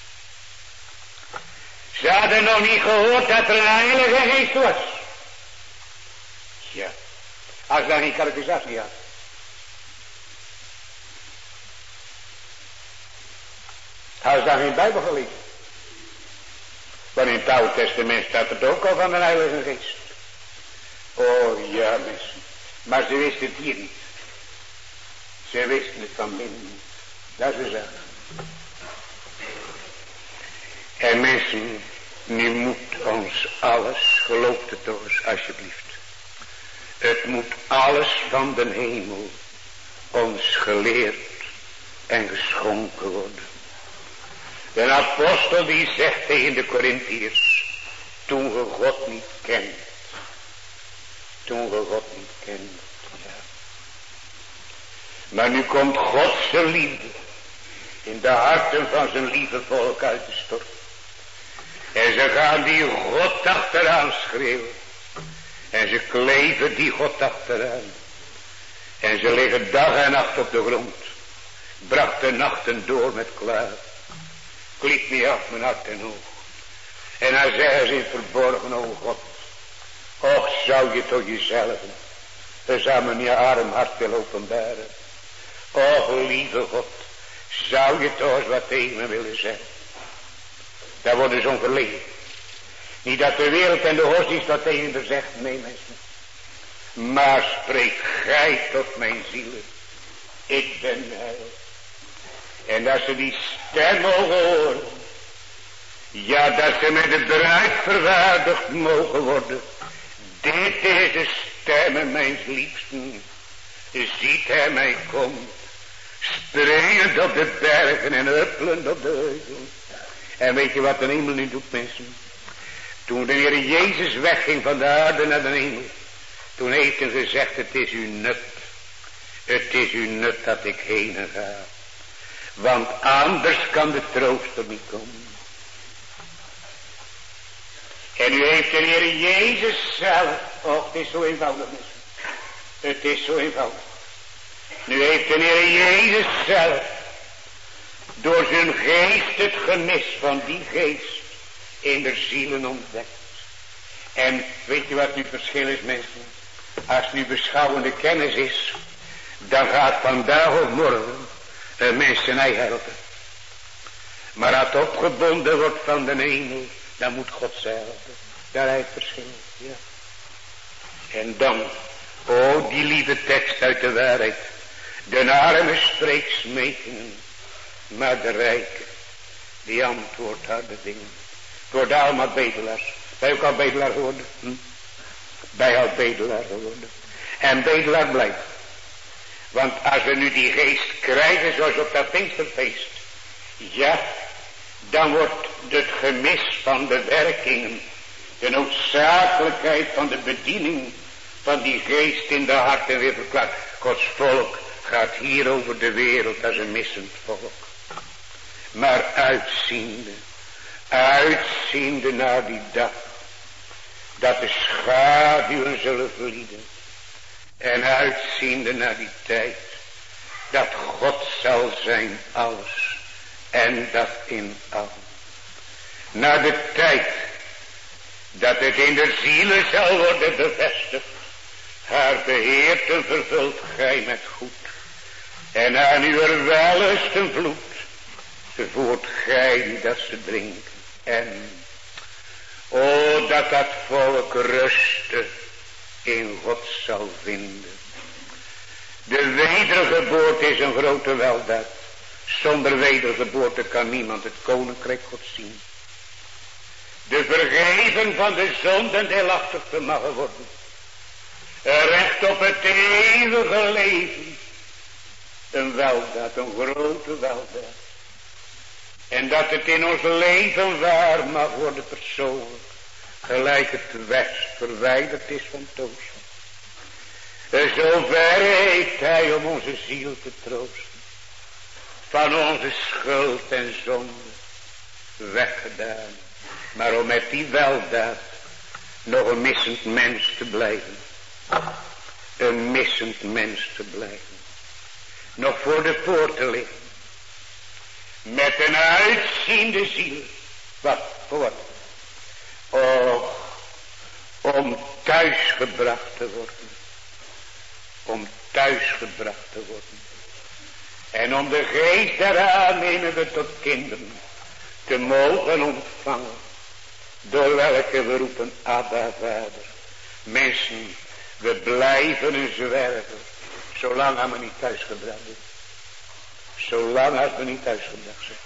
Speaker 2: Ze hadden nog niet gehoord dat er een heilige geest was. Ja, als daar geen catechisatie had. Als daar geen Bijbel gelezen. Want in het Oude Testament staat het ook al van de heilige geest. Oh ja mensen, maar ze wisten het hier niet. Ze wisten het van binnen niet. Dat is de zaak. En mensen, nu moet ons alles, geloof het toch eens alsjeblieft. Het moet alles van de hemel ons geleerd en geschonken worden. De apostel die zegt tegen de Korintiërs, toen ge God niet kent. Toen ge God niet kent. Ja. Maar nu komt Gods liefde in de harten van zijn lieve volk uit te storten. En ze gaan die God achteraan schreeuwen. En ze kleven die God achteraan. En ze liggen dag en nacht op de grond. Bracht de nachten door met klaar. Kliep niet af mijn hart en oog. En dan zeggen ze in het verborgen, o God. Och, zou je tot jezelf samen je arm hart willen openbaren. Och, lieve God. Zou je toch eens wat tegen me willen zeggen. Daar worden ze om verlegen. Niet dat de wereld en de godsdienst wat tegen me zegt. Nee mensen. Maar spreek gij tot mijn zielen. Ik ben heil. En dat ze die stem mogen horen. Ja, dat ze met de bruid verwaardigd mogen worden. Dit is de stem mijns liefsten. Ziet hij mij komt. Springend op de bergen en huppelend op de heuvels. En weet je wat de hemel nu doet mensen? Toen de Heer Jezus wegging van de aarde naar de hemel. Toen heeft hij gezegd, het is uw nut. Het is uw nut dat ik heen ga. Want anders kan de trooster niet komen. En nu heeft de Heer Jezus zelf. Oh, het is zo eenvoudig mensen. Het is zo eenvoudig. Nu heeft de Heer Jezus zelf. Door zijn geest het gemis van die geest. In de zielen ontdekt. En weet je wat nu het verschil is mensen? Als nu beschouwende kennis is. Dan gaat vandaag of morgen. Een mens zijn ei helpen. Maar als het opgebonden wordt van de hemel. Dan moet God ze helpen. Daar heeft verschil. Ja. En dan. Oh die lieve tekst uit de waarheid. De arme spreekt smekingen. Maar de rijke. Die antwoordt harde dingen. Het worden allemaal bedelaars. Ben je ook al bedelaar geworden? Ben je al bedelaar geworden? En bedelaar blijft. Want als we nu die geest krijgen zoals op dat Pinksterfeest. Ja, dan wordt het gemis van de werkingen. De noodzakelijkheid van de bediening van die geest in de harten weer verklaard. Gods volk gaat hier over de wereld als een missend volk. Maar uitziende naar die dag. Dat de schaduwen zullen vlieden. En uitziende naar die tijd. Dat God zal zijn alles. En dat in al. Naar de tijd. Dat het in de zielen zal worden bevestigd. Haar beheerten vervult gij met goed. En aan uw wellusten vloed. Voert gij die dat ze drinken. En. O dat dat volk rusten. In God zal vinden. De wedergeboorte is een grote weldaad. Zonder wedergeboorte kan niemand het koninkrijk God zien. De vergeven van de zonden deelachtig te mogen worden. Recht op het eeuwige leven. Een weldaad, een grote weldaad. En dat het in ons leven waar mag worden persoonlijk. Gelijk het west verwijderd is van het oosten. Zover heeft hij om onze ziel te troosten. Van onze schuld en zonde weggedaan. Maar om met die weldaad nog een missend mens te blijven. Een missend mens te blijven. Nog voor de poort te liggen. Met een uitziende ziel. Wat? Voor wat? Och, om thuisgebracht te worden. Om thuisgebracht te worden. En om de geest der aannemende tot kinderen te mogen ontvangen. Door welke we roepen, Abba Vader. Mensen, we blijven een zwerver. Zolang hij me niet thuisgebracht is. Zolang hij me niet thuisgebracht is.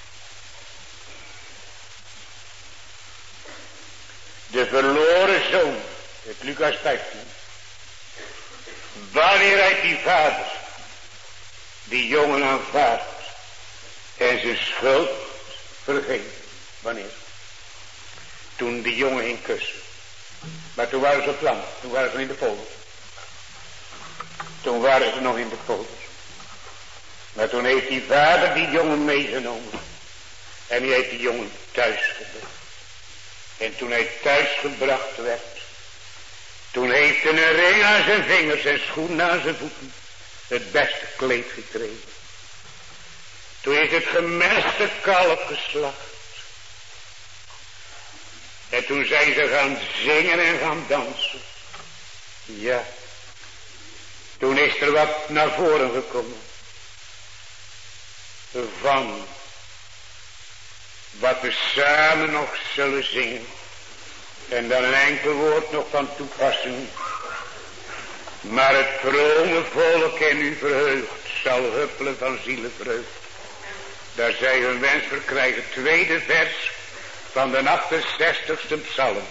Speaker 2: De verloren zoon, het Lucas 15. Wanneer hij die vader, die jongen aanvaardt en zijn schuld vergeet. Wanneer? Toen die jongen ging kussen. Maar toen waren ze op land, toen waren ze in de polder. Toen waren ze nog in de polder. Maar toen heeft die vader die jongen meegenomen. En die heeft die jongen thuisgebracht. En toen hij thuisgebracht werd. Toen heeft hij een ring aan zijn vingers en schoenen aan zijn voeten. Het beste kleed gekregen. Toen is het gemeste kalf geslacht. En toen zijn ze gaan zingen en gaan dansen. Ja. Toen is er wat naar voren gekomen. Van wat we samen nog zullen zingen. En dan een enkel woord nog van toepassing. Maar het vrome volk in u verheugd zal huppelen van zielenvreugd. Daar zij hun wens verkrijgen. Tweede vers van de 68ste psalm.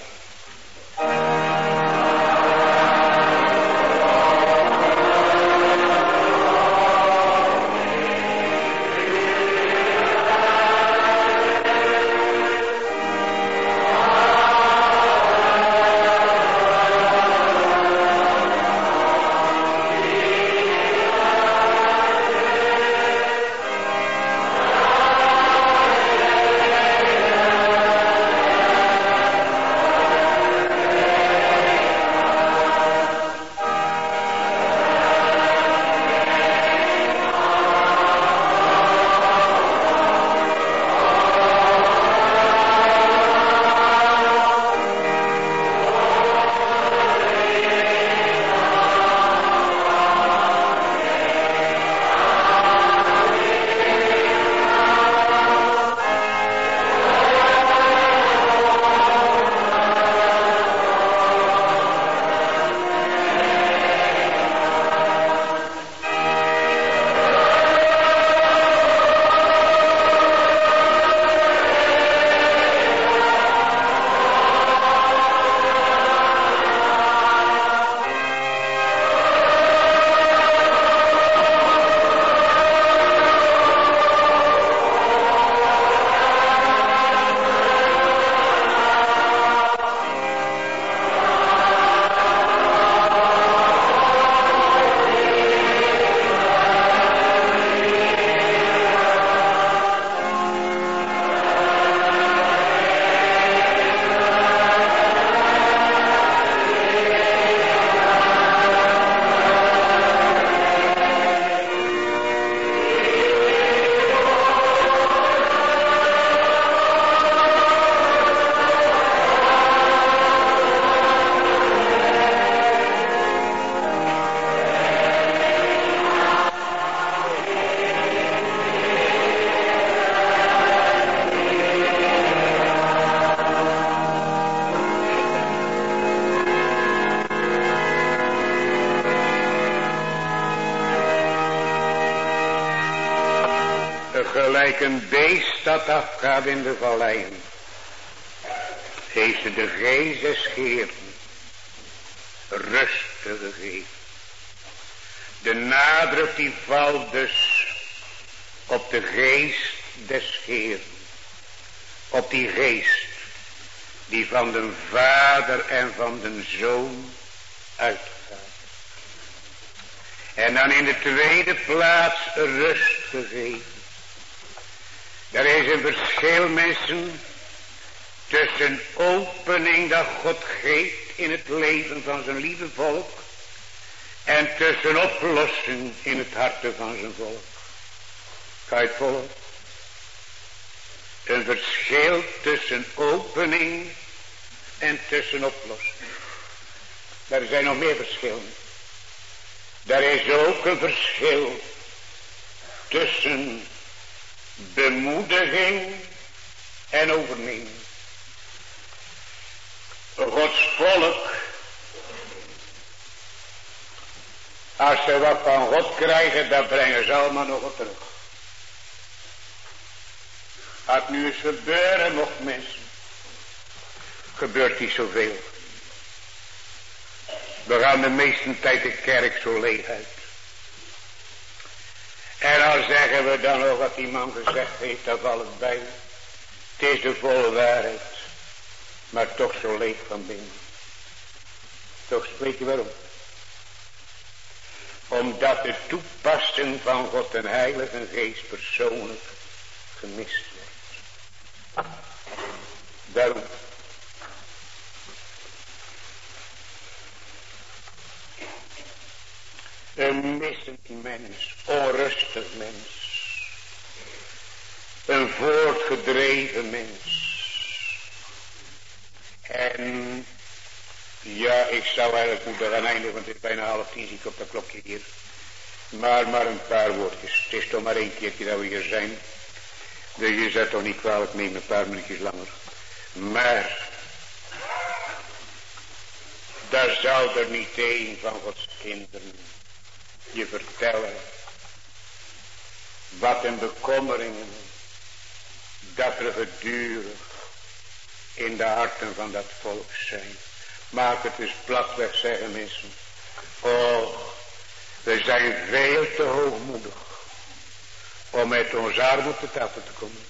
Speaker 2: Gelijk een beest dat afgaat in de valleien, heeft de geest des Heeren rust gegeven. De nadruk die valt dus op de geest des Heeren. Op die geest die van de Vader en van de Zoon uitgaat. En dan in de tweede plaats rust gegeven. Er is een verschil, mensen, tussen opening dat God geeft in het leven van zijn lieve volk en tussen oplossing in het harte van zijn volk. Ga je het volgen? Een verschil tussen opening en tussen oplossing. Er zijn nog meer verschillen. Er is ook een verschil tussen bemoediging en overneming. Gods volk, als ze wat van God krijgen, dan brengen ze allemaal nog wat terug. Als het nu eens gebeuren mocht, mensen, gebeurt niet zoveel. We gaan de meeste tijd de kerk zo leeg uit. En dan zeggen we dan nog wat die man gezegd heeft, dat valt het bij. Het is de volle waarheid, maar toch zo leeg van binnen. Toch spreek je waarom? Omdat de toepassing van God en Heilige Geest persoonlijk gemist wordt. Daarom. Een missend mens, onrustig mens, een voortgedreven mens. En ja, ik zou eigenlijk moeten gaan eindigen, want het is bijna 9:30, zie ik op dat klokje hier. Maar een paar woordjes. Het is toch maar 1 keertje dat we hier zijn. Dus je zou toch niet kwalijk nemen, een paar minuutjes langer. Maar daar zou er niet een van Gods kinderen je vertellen wat een bekommeringen dat er gedurig in de harten van dat volk zijn. Maak het dus platweg, zeggen mensen. Oh, we zijn veel te hoogmoedig om met ons armen te tappen te komen.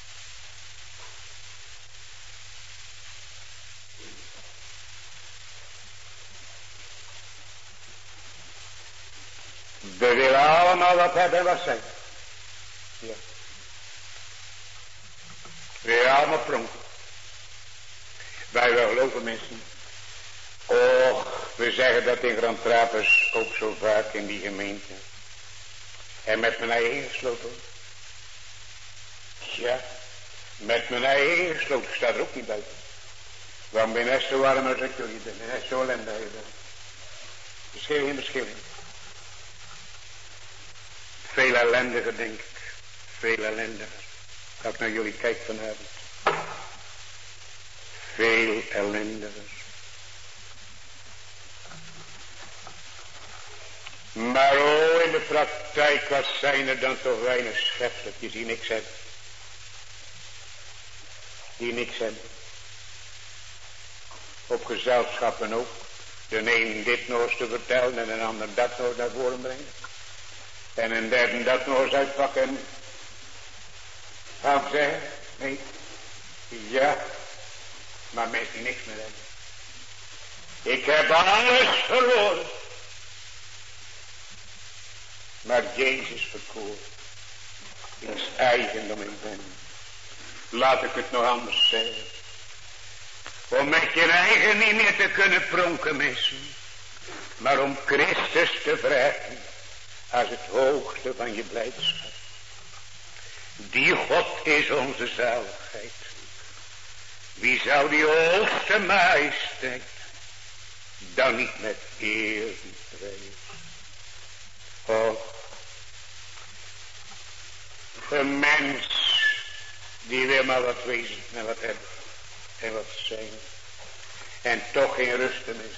Speaker 2: We willen allemaal wat hebben en wat zijn. Ja. We willen allemaal pronken. Wij wel geloven, mensen. Och, we zeggen dat in Grand Trapers ook zo vaak in die gemeente. En met mijn eigen ingesloten. Ja, met mijn eigen ingesloten. Ik sta er ook niet buiten. Waarom ben je zo warm als ik jullie ben? En hij is zo ellendig als je bent. Verschilling in verschilling. Veel ellendiger, denk ik. Veel ellendiger. Als ik naar jullie kijk vanavond. Veel ellendiger. Maar in de praktijk, wat zijn er dan toch weinig schepseltjes die niks hebben. Die niks hebben. Op gezelschappen ook. De een dit nog eens te vertellen en een ander dat nog naar voren brengen. En een derde dat nog eens uitpakken. Gaan zeggen, nee. Ja, maar mensen die niks meer hebben. Ik heb alles verloren. Maar Jezus verkocht. Is eigendom in hem. Laat ik het nog anders zeggen. Om met je eigen niet meer te kunnen pronken, mensen. Maar om Christus te vragen. Als het hoogste van je blijdschap. Die God is onze zaligheid. Wie zou die hoogste majesteit dan niet met eer prijzen? Oh, een mens die wil maar wat wezen en wat hebben en wat zijn. En toch geen rusten is.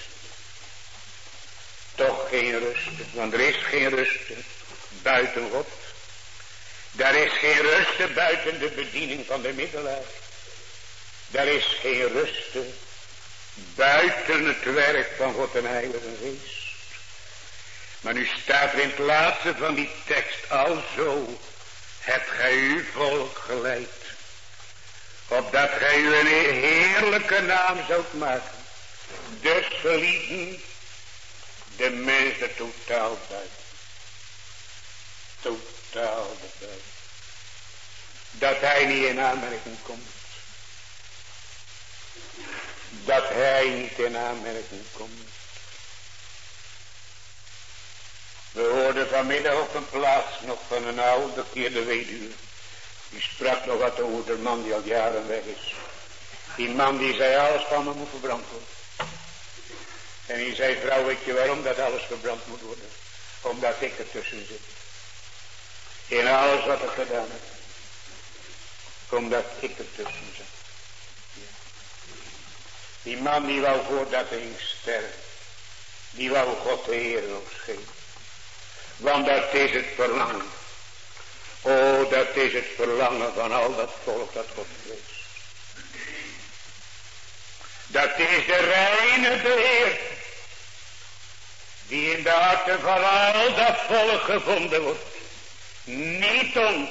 Speaker 2: Toch geen rusten, want er is geen rusten buiten God. Daar is geen rusten buiten de bediening van de middelaar. Daar is geen rusten buiten het werk van God en Heilige Geest. Maar nu staat er in het laatste van die tekst alzo hebt gij uw volk geleid, opdat gij u een heerlijke naam zoudt maken. Dus geliefden, de mens er totaal buiten. Totaal buiten. Dat hij niet in aanmerking komt. Dat hij niet in aanmerking komt. We hoorden vanmiddag op een plaats nog van een oude bekeerde weduwe. Die sprak nog wat over de man die al jaren weg is. Die man die zei alles van me moet verbrand worden. En die zei, vrouw, weet je waarom dat alles verbrand moet worden? Omdat ik ertussen zit. In alles wat ik gedaan heb. Omdat ik ertussen zit. Die man die wou voordat hij ging sterven. Die wou God de Heerloos geven. Want dat is het verlangen. Oh, dat is het verlangen van al dat volk dat God vreest. Dat is de reine Heer. Die in de harten van al dat volk gevonden wordt. Niet ons.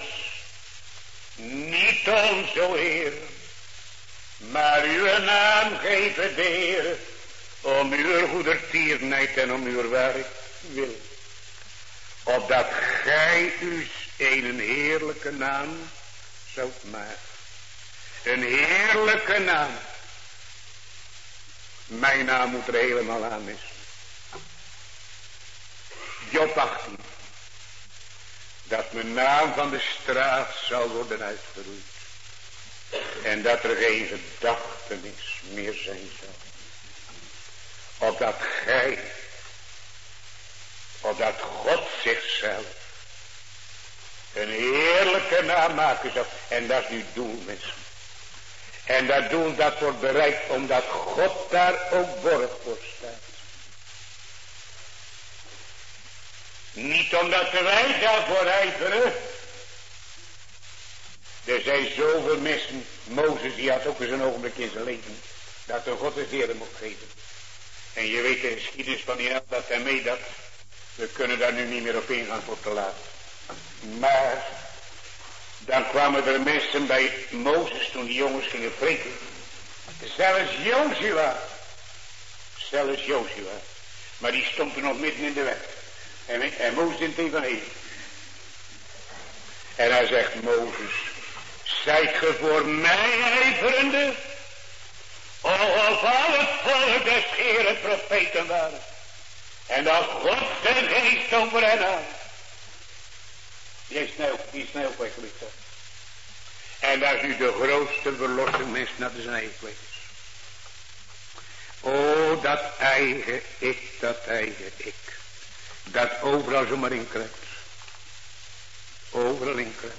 Speaker 2: Niet ons, o Heer. Maar uw naam geven de Heer. Om uw goedertierenheid en om uw werk wil. Opdat gij u een heerlijke naam zoudt maken. Een heerlijke naam. Mijn naam moet er helemaal aan missen. Job 18. Dat mijn naam van de straat zal worden uitgeroeid. En dat er geen gedachtenis meer zijn zal. Opdat gij, opdat God zichzelf een heerlijke naam maken zal. En dat is uw doel, mensen. En dat doel dat wordt bereikt omdat God daar ook borg voor staat. Niet omdat wij daarvoor ijveren. Er zijn zoveel mensen. Mozes die had ook eens een ogenblik in zijn leven. Dat de God de Heer mocht geven. En je weet de geschiedenis van die dat hij meedacht. We kunnen daar nu niet meer op ingaan voor te laat. Maar dan kwamen er mensen bij Mozes toen die jongens gingen preken. Zelfs Jozua. Maar die stond er nog midden in de weg. En Mozes in het evangelie. En hij zegt, Mozes, zijt ge voor mij ijverende? Of al het volk des Heeren profeten waren. En dat God de geest over hen aan. Die is snel weggelegd. En dat is nu de grootste verlossing mensen naar de zijn eigen kwijt is. O, dat eigen ik. Dat overal zomaar in kruipt. Overal in kruipt.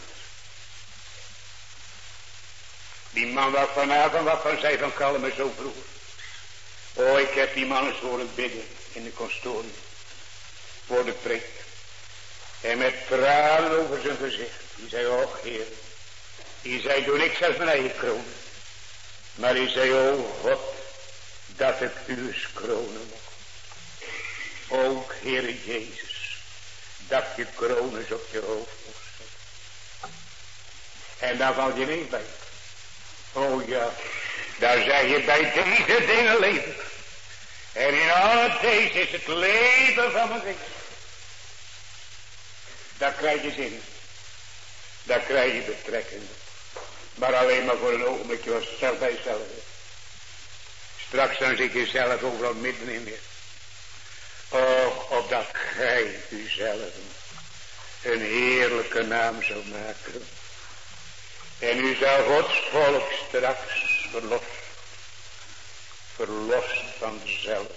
Speaker 2: Die man waar vanavond wat van zei van kalm zo vroeger. Oh, ik heb die man eens horen bidden in de constorie. Voor de preek. En met tranen over zijn gezicht. Die zei, oh Heer. Die zei, doe ik zelfs mijn eigen kroon. Maar die zei, oh God. Dat ik u eens kronen mocht. Ook Heere Jezus. Dat je kroon eens op je hoofd mocht zetten. En daar val je niet bij. Oh ja. Daar zei je bij deze dingen leven. En in alle deze is het leven van mijn geest. Daar krijg je zin. Daar krijg je betrekking. Maar alleen maar voor een ogenblikje was het zelf bij jezelf. Straks dan zit je zelf overal middenin weer. Och, opdat gij uzelf een heerlijke naam zou maken. En u zou Gods volk straks verlost van zelf.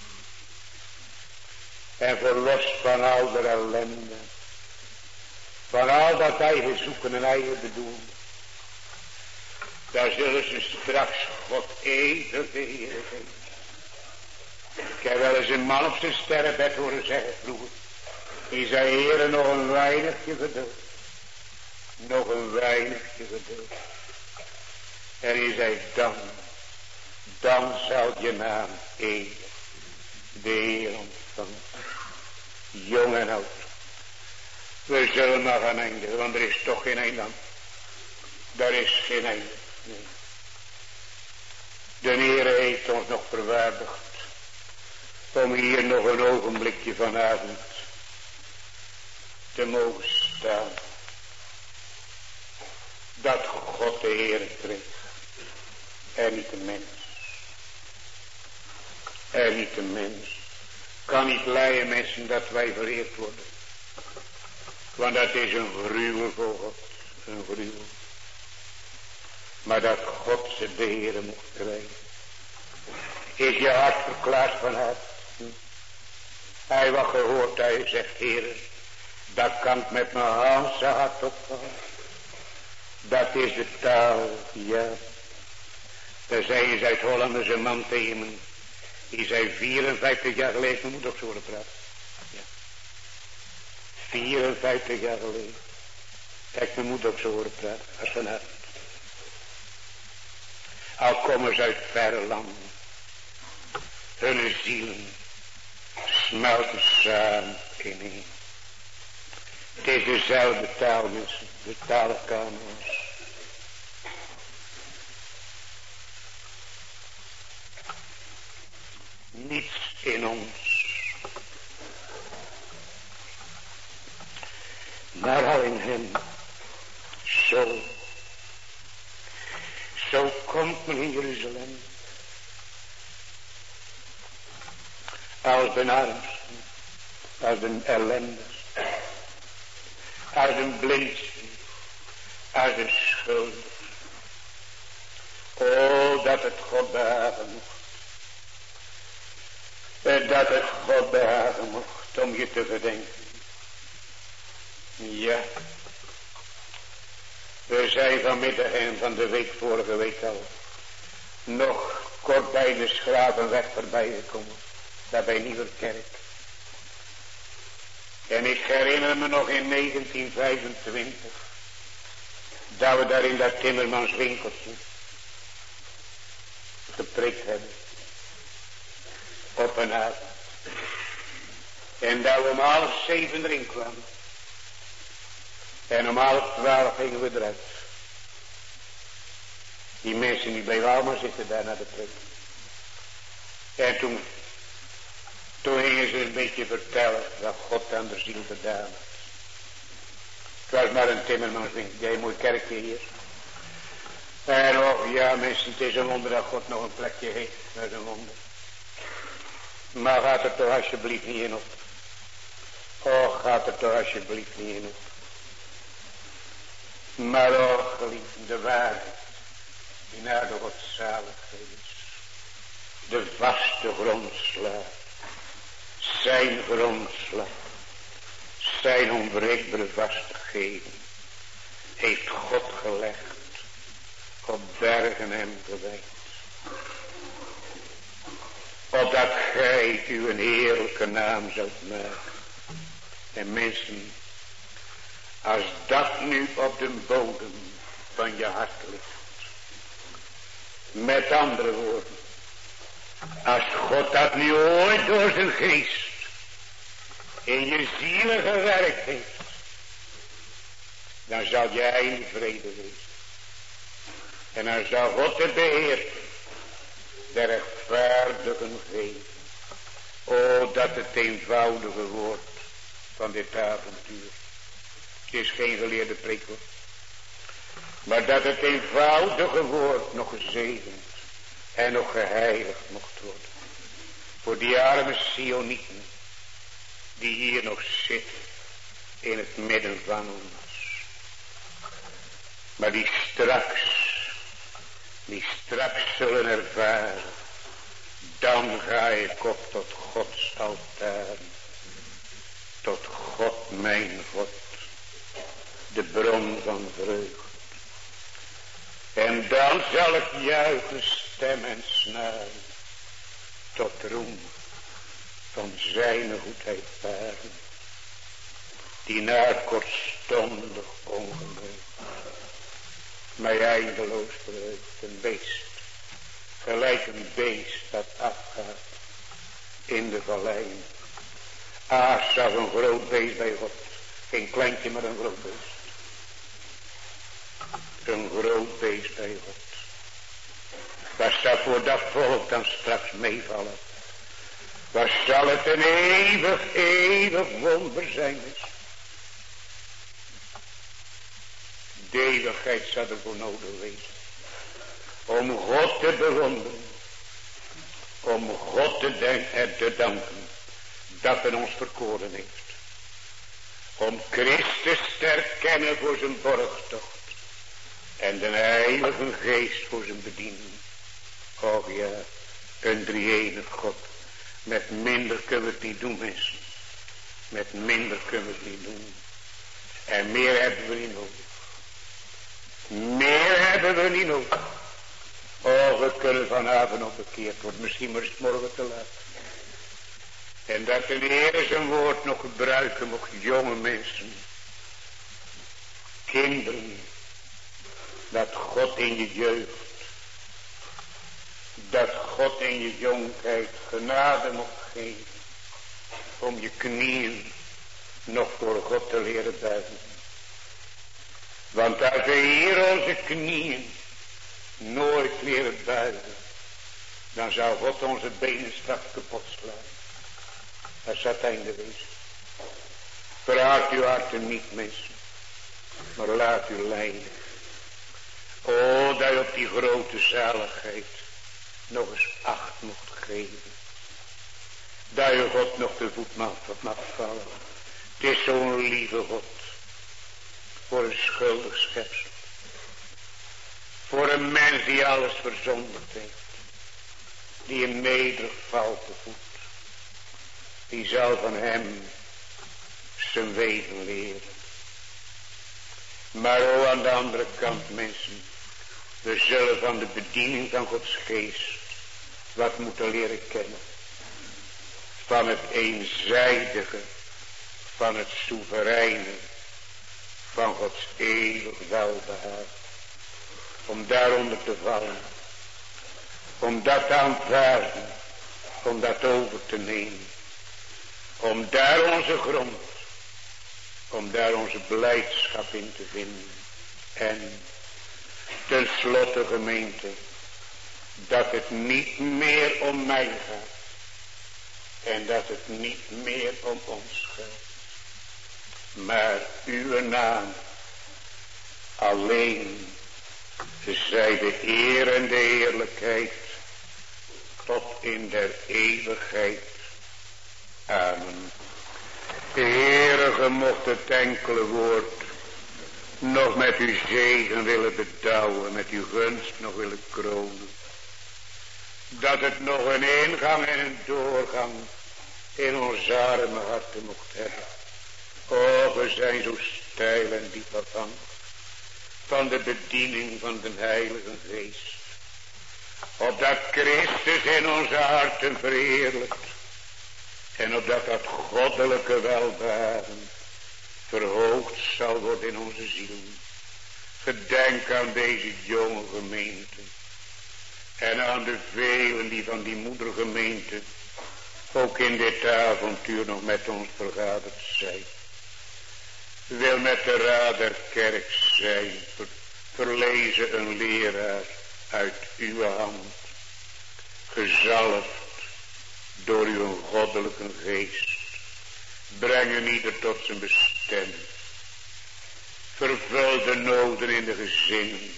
Speaker 2: En verlost van al de ellende. Van al dat eigen zoeken en eigen bedoelen. Daar zullen ze straks God even verheerlijken geven. Ik heb wel eens een man op zijn sterrenbed horen zeggen vroeger. Die zei, Heere, nog een weinigje geduld. Nog een weinigje geduld. En hij zei, dan zal je naam eeuwig de Heer ontvangen. Jong en oud. We zullen maar gaan eindigen, want er is toch geen einde aan. Daar is geen einde. Nee. De Heer heeft ons nog verwaardigd om hier nog een ogenblikje vanavond te mogen staan. Dat God de Heer kreeg. En niet de mens. En niet de mens. Kan niet leiden, mensen, dat wij vereerd worden. Want dat is een gruwel voor God. Een gruwel. Maar dat God ze de Heer mocht krijgen. Is je hart verklaard van hart? Hij wat gehoord, hij zegt, Heer, dat kan ik met mijn Haanse hart opvallen. Dat is de taal, ja. Daar zei eens uit Hollanders een man tegen me. Die zei 54 jaar geleden, mijn moeder ook zo horen praten. Ja. 54 jaar geleden. Kijk, mijn moeder ook zo horen praten, als vanavond. Al komen ze uit verre landen. Hun zielen smelten samen in één. Het is dezelfde taal, mensen. De taal kan ons. Niets in ons. Maar al in hem. Zo komt men in Jeruzalem. Als de armsten. Als de ellendigsten. Als de blindsten. Als de schuldigen. O, dat het God behagen mocht. Dat het God behagen mocht om je te verdenken. Ja. We zijn vanmiddag en van de week vorige week al nog kort bij de Schravenweg voorbij gekomen. Daar bij Nieuwerkerk. En ik herinner me nog in 1925 dat we daar in dat timmermans winkeltje geprikt hebben. Op een avond. En dat we om 6:30 erin kwamen. En om 11:30 gingen we eruit. Die mensen die bleven allemaal zitten daar naar de prik. En toen gingen ze een beetje vertellen wat God aan de ziel gedaan had. Het was maar een timmermanswinkel, die mooie kerkje hier. En oh ja mensen, het is een wonder dat God nog een plekje heeft. Dat is een wonder. Maar gaat er toch alsjeblieft niet in op. Oh, gaat er toch alsjeblieft niet in op. Maar oh, geliefde, de waarheid die naar de godzaligheid is. De vaste grondslag. Zijn grondslag. Zijn onbreekbare vastigheden. Heeft God gelegd. Op bergen en gewijd. Opdat gij u een heerlijke naam zult maken. En mensen, als dat nu op de bodem van je hart ligt. Met andere woorden. Als God dat nu ooit door zijn geest in je zielen gewerkt heeft. Dan zal jij in vrede wezen. En dan zal God de beheer de rechtvaardigen geven. O, dat het eenvoudige woord van dit avontuur. Het is geen geleerde preek hoor. Maar dat het eenvoudige woord nog gezegend en nog geheiligd mocht worden. Voor die arme Sionieten die hier nog zitten in het midden van ons. Maar die straks zullen ervaren. Dan ga ik op tot Gods altaar. Tot God mijn God. De bron van vreugde. En dan zal ik juichen stem en snaren. Tot roem van zijn goedheid varen. Die na kortstondig ongeluk mij eindeloos verheugt. Een beest, gelijk een beest dat afgaat in de valleien. Asaf, een groot beest bij God, Geen kleintje, maar een groot beest. Een groot beest bij God. Waar zal voor dat volk dan straks meevallen? Waar zal het een eeuwig wonder zijn? De eeuwigheid zal ervoor nodig wezen. Om God te bewonderen. Om God te danken. Dat hij ons verkoren heeft. Om Christus te erkennen voor zijn borgtocht. En de Heilige Geest voor zijn bediening. Och ja, een drie-enig God. Met minder kunnen we het niet doen, mensen. Met minder kunnen we het niet doen. En meer hebben we niet nodig. Meer hebben we niet nodig. Oh, we kunnen vanavond nog bekeerd worden. Misschien maar is morgen te laat. En dat de Heer zijn woord nog gebruiken mocht. Jonge mensen. Kinderen. Dat God in je jeugd. Dat God in je jonkheid genade mocht geven. Om je knieën nog voor God te leren buigen. Want als we hier onze knieën nooit leren buigen. Dan zou God onze benen straks kapot slaan. Dat zou het einde wezen. Verhard uw harten niet, mensen. Maar laat u leiden. O, dat je op die grote zaligheid nog eens acht mocht geven. Dat je God nog de voet mag vallen. Het is zo'n lieve God. Voor een schuldig schepsel. Voor een mens die alles verzondigd heeft. Die een nederig valt te voet. Die zal van hem zijn wegen leren. Maar ook aan de andere kant, mensen. We zullen van de bediening van Gods geest wat moeten leren kennen. Van het eenzijdige, van het soevereine, van Gods eeuwig welbehagen. Om daaronder te vallen. Om dat te aanvaarden. Om dat over te nemen. Om daar onze grond. Om daar onze blijdschap in te vinden. En ten slotte, gemeente, dat het niet meer om mij gaat. En dat het niet meer om ons gaat. Maar uw naam alleen zij de eer en de heerlijkheid tot in der eeuwigheid. Amen. Heere, ge mocht het enkele woord nog met uw zegen willen bedouwen, met uw gunst nog willen kronen. Dat het nog een ingang en een doorgang in onze arme harten mocht hebben. O, we zijn zo steil en diep afhankelijk van de bediening van de Heilige Geest. Opdat Christus in onze harten verheerlijkt. En opdat dat goddelijke welbehagen verhoogd zal worden in onze ziel. Gedenk aan deze jonge gemeente. En aan de velen die van die moedergemeente ook in dit avontuur nog met ons vergaderd zijn. Wil met de raad der kerk zijn. Verlezen een leraar uit uw hand. Gezalfd door uw goddelijke geest. Brengen ieder tot zijn bestemming. Vervul de noden in de gezinnen.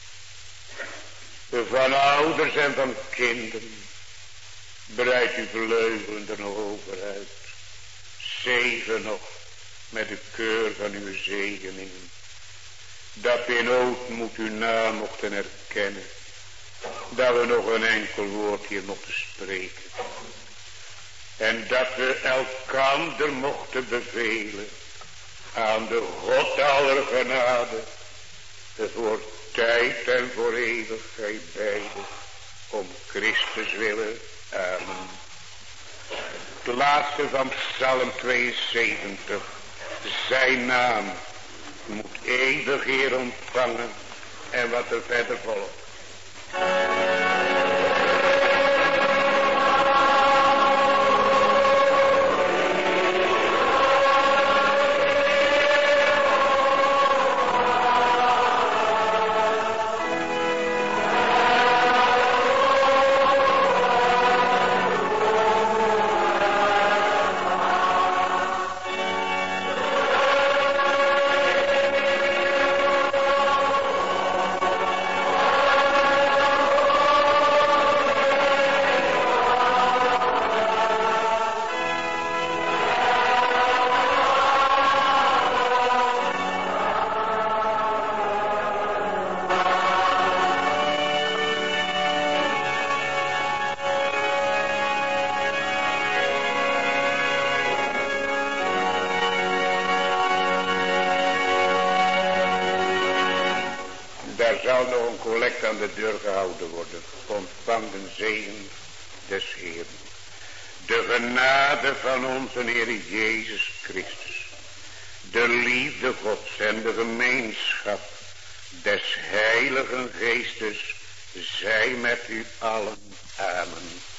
Speaker 2: Van ouders en van kinderen. Breid uw vleugelen er nog over uit. Zegen nog met de keur van uw zegeningen. Dat we in ootmoed uw naam mochten erkennen. Dat we nog een enkel woord hier mochten spreken. En dat we elkander mochten bevelen aan de God aller genade. Voor tijd en voor eeuwigheid beide. Om Christus willen. Amen. De laatste van Psalm 72. Zijn naam moet eeuwig Heer ontvangen. En wat er verder volgt. zal nog een collect aan de deur gehouden worden. Ontvang de zegen des Heeren. De genade van onze Heer Jezus Christus. De liefde Gods en de gemeenschap des Heiligen Geestes zij met u allen. Amen.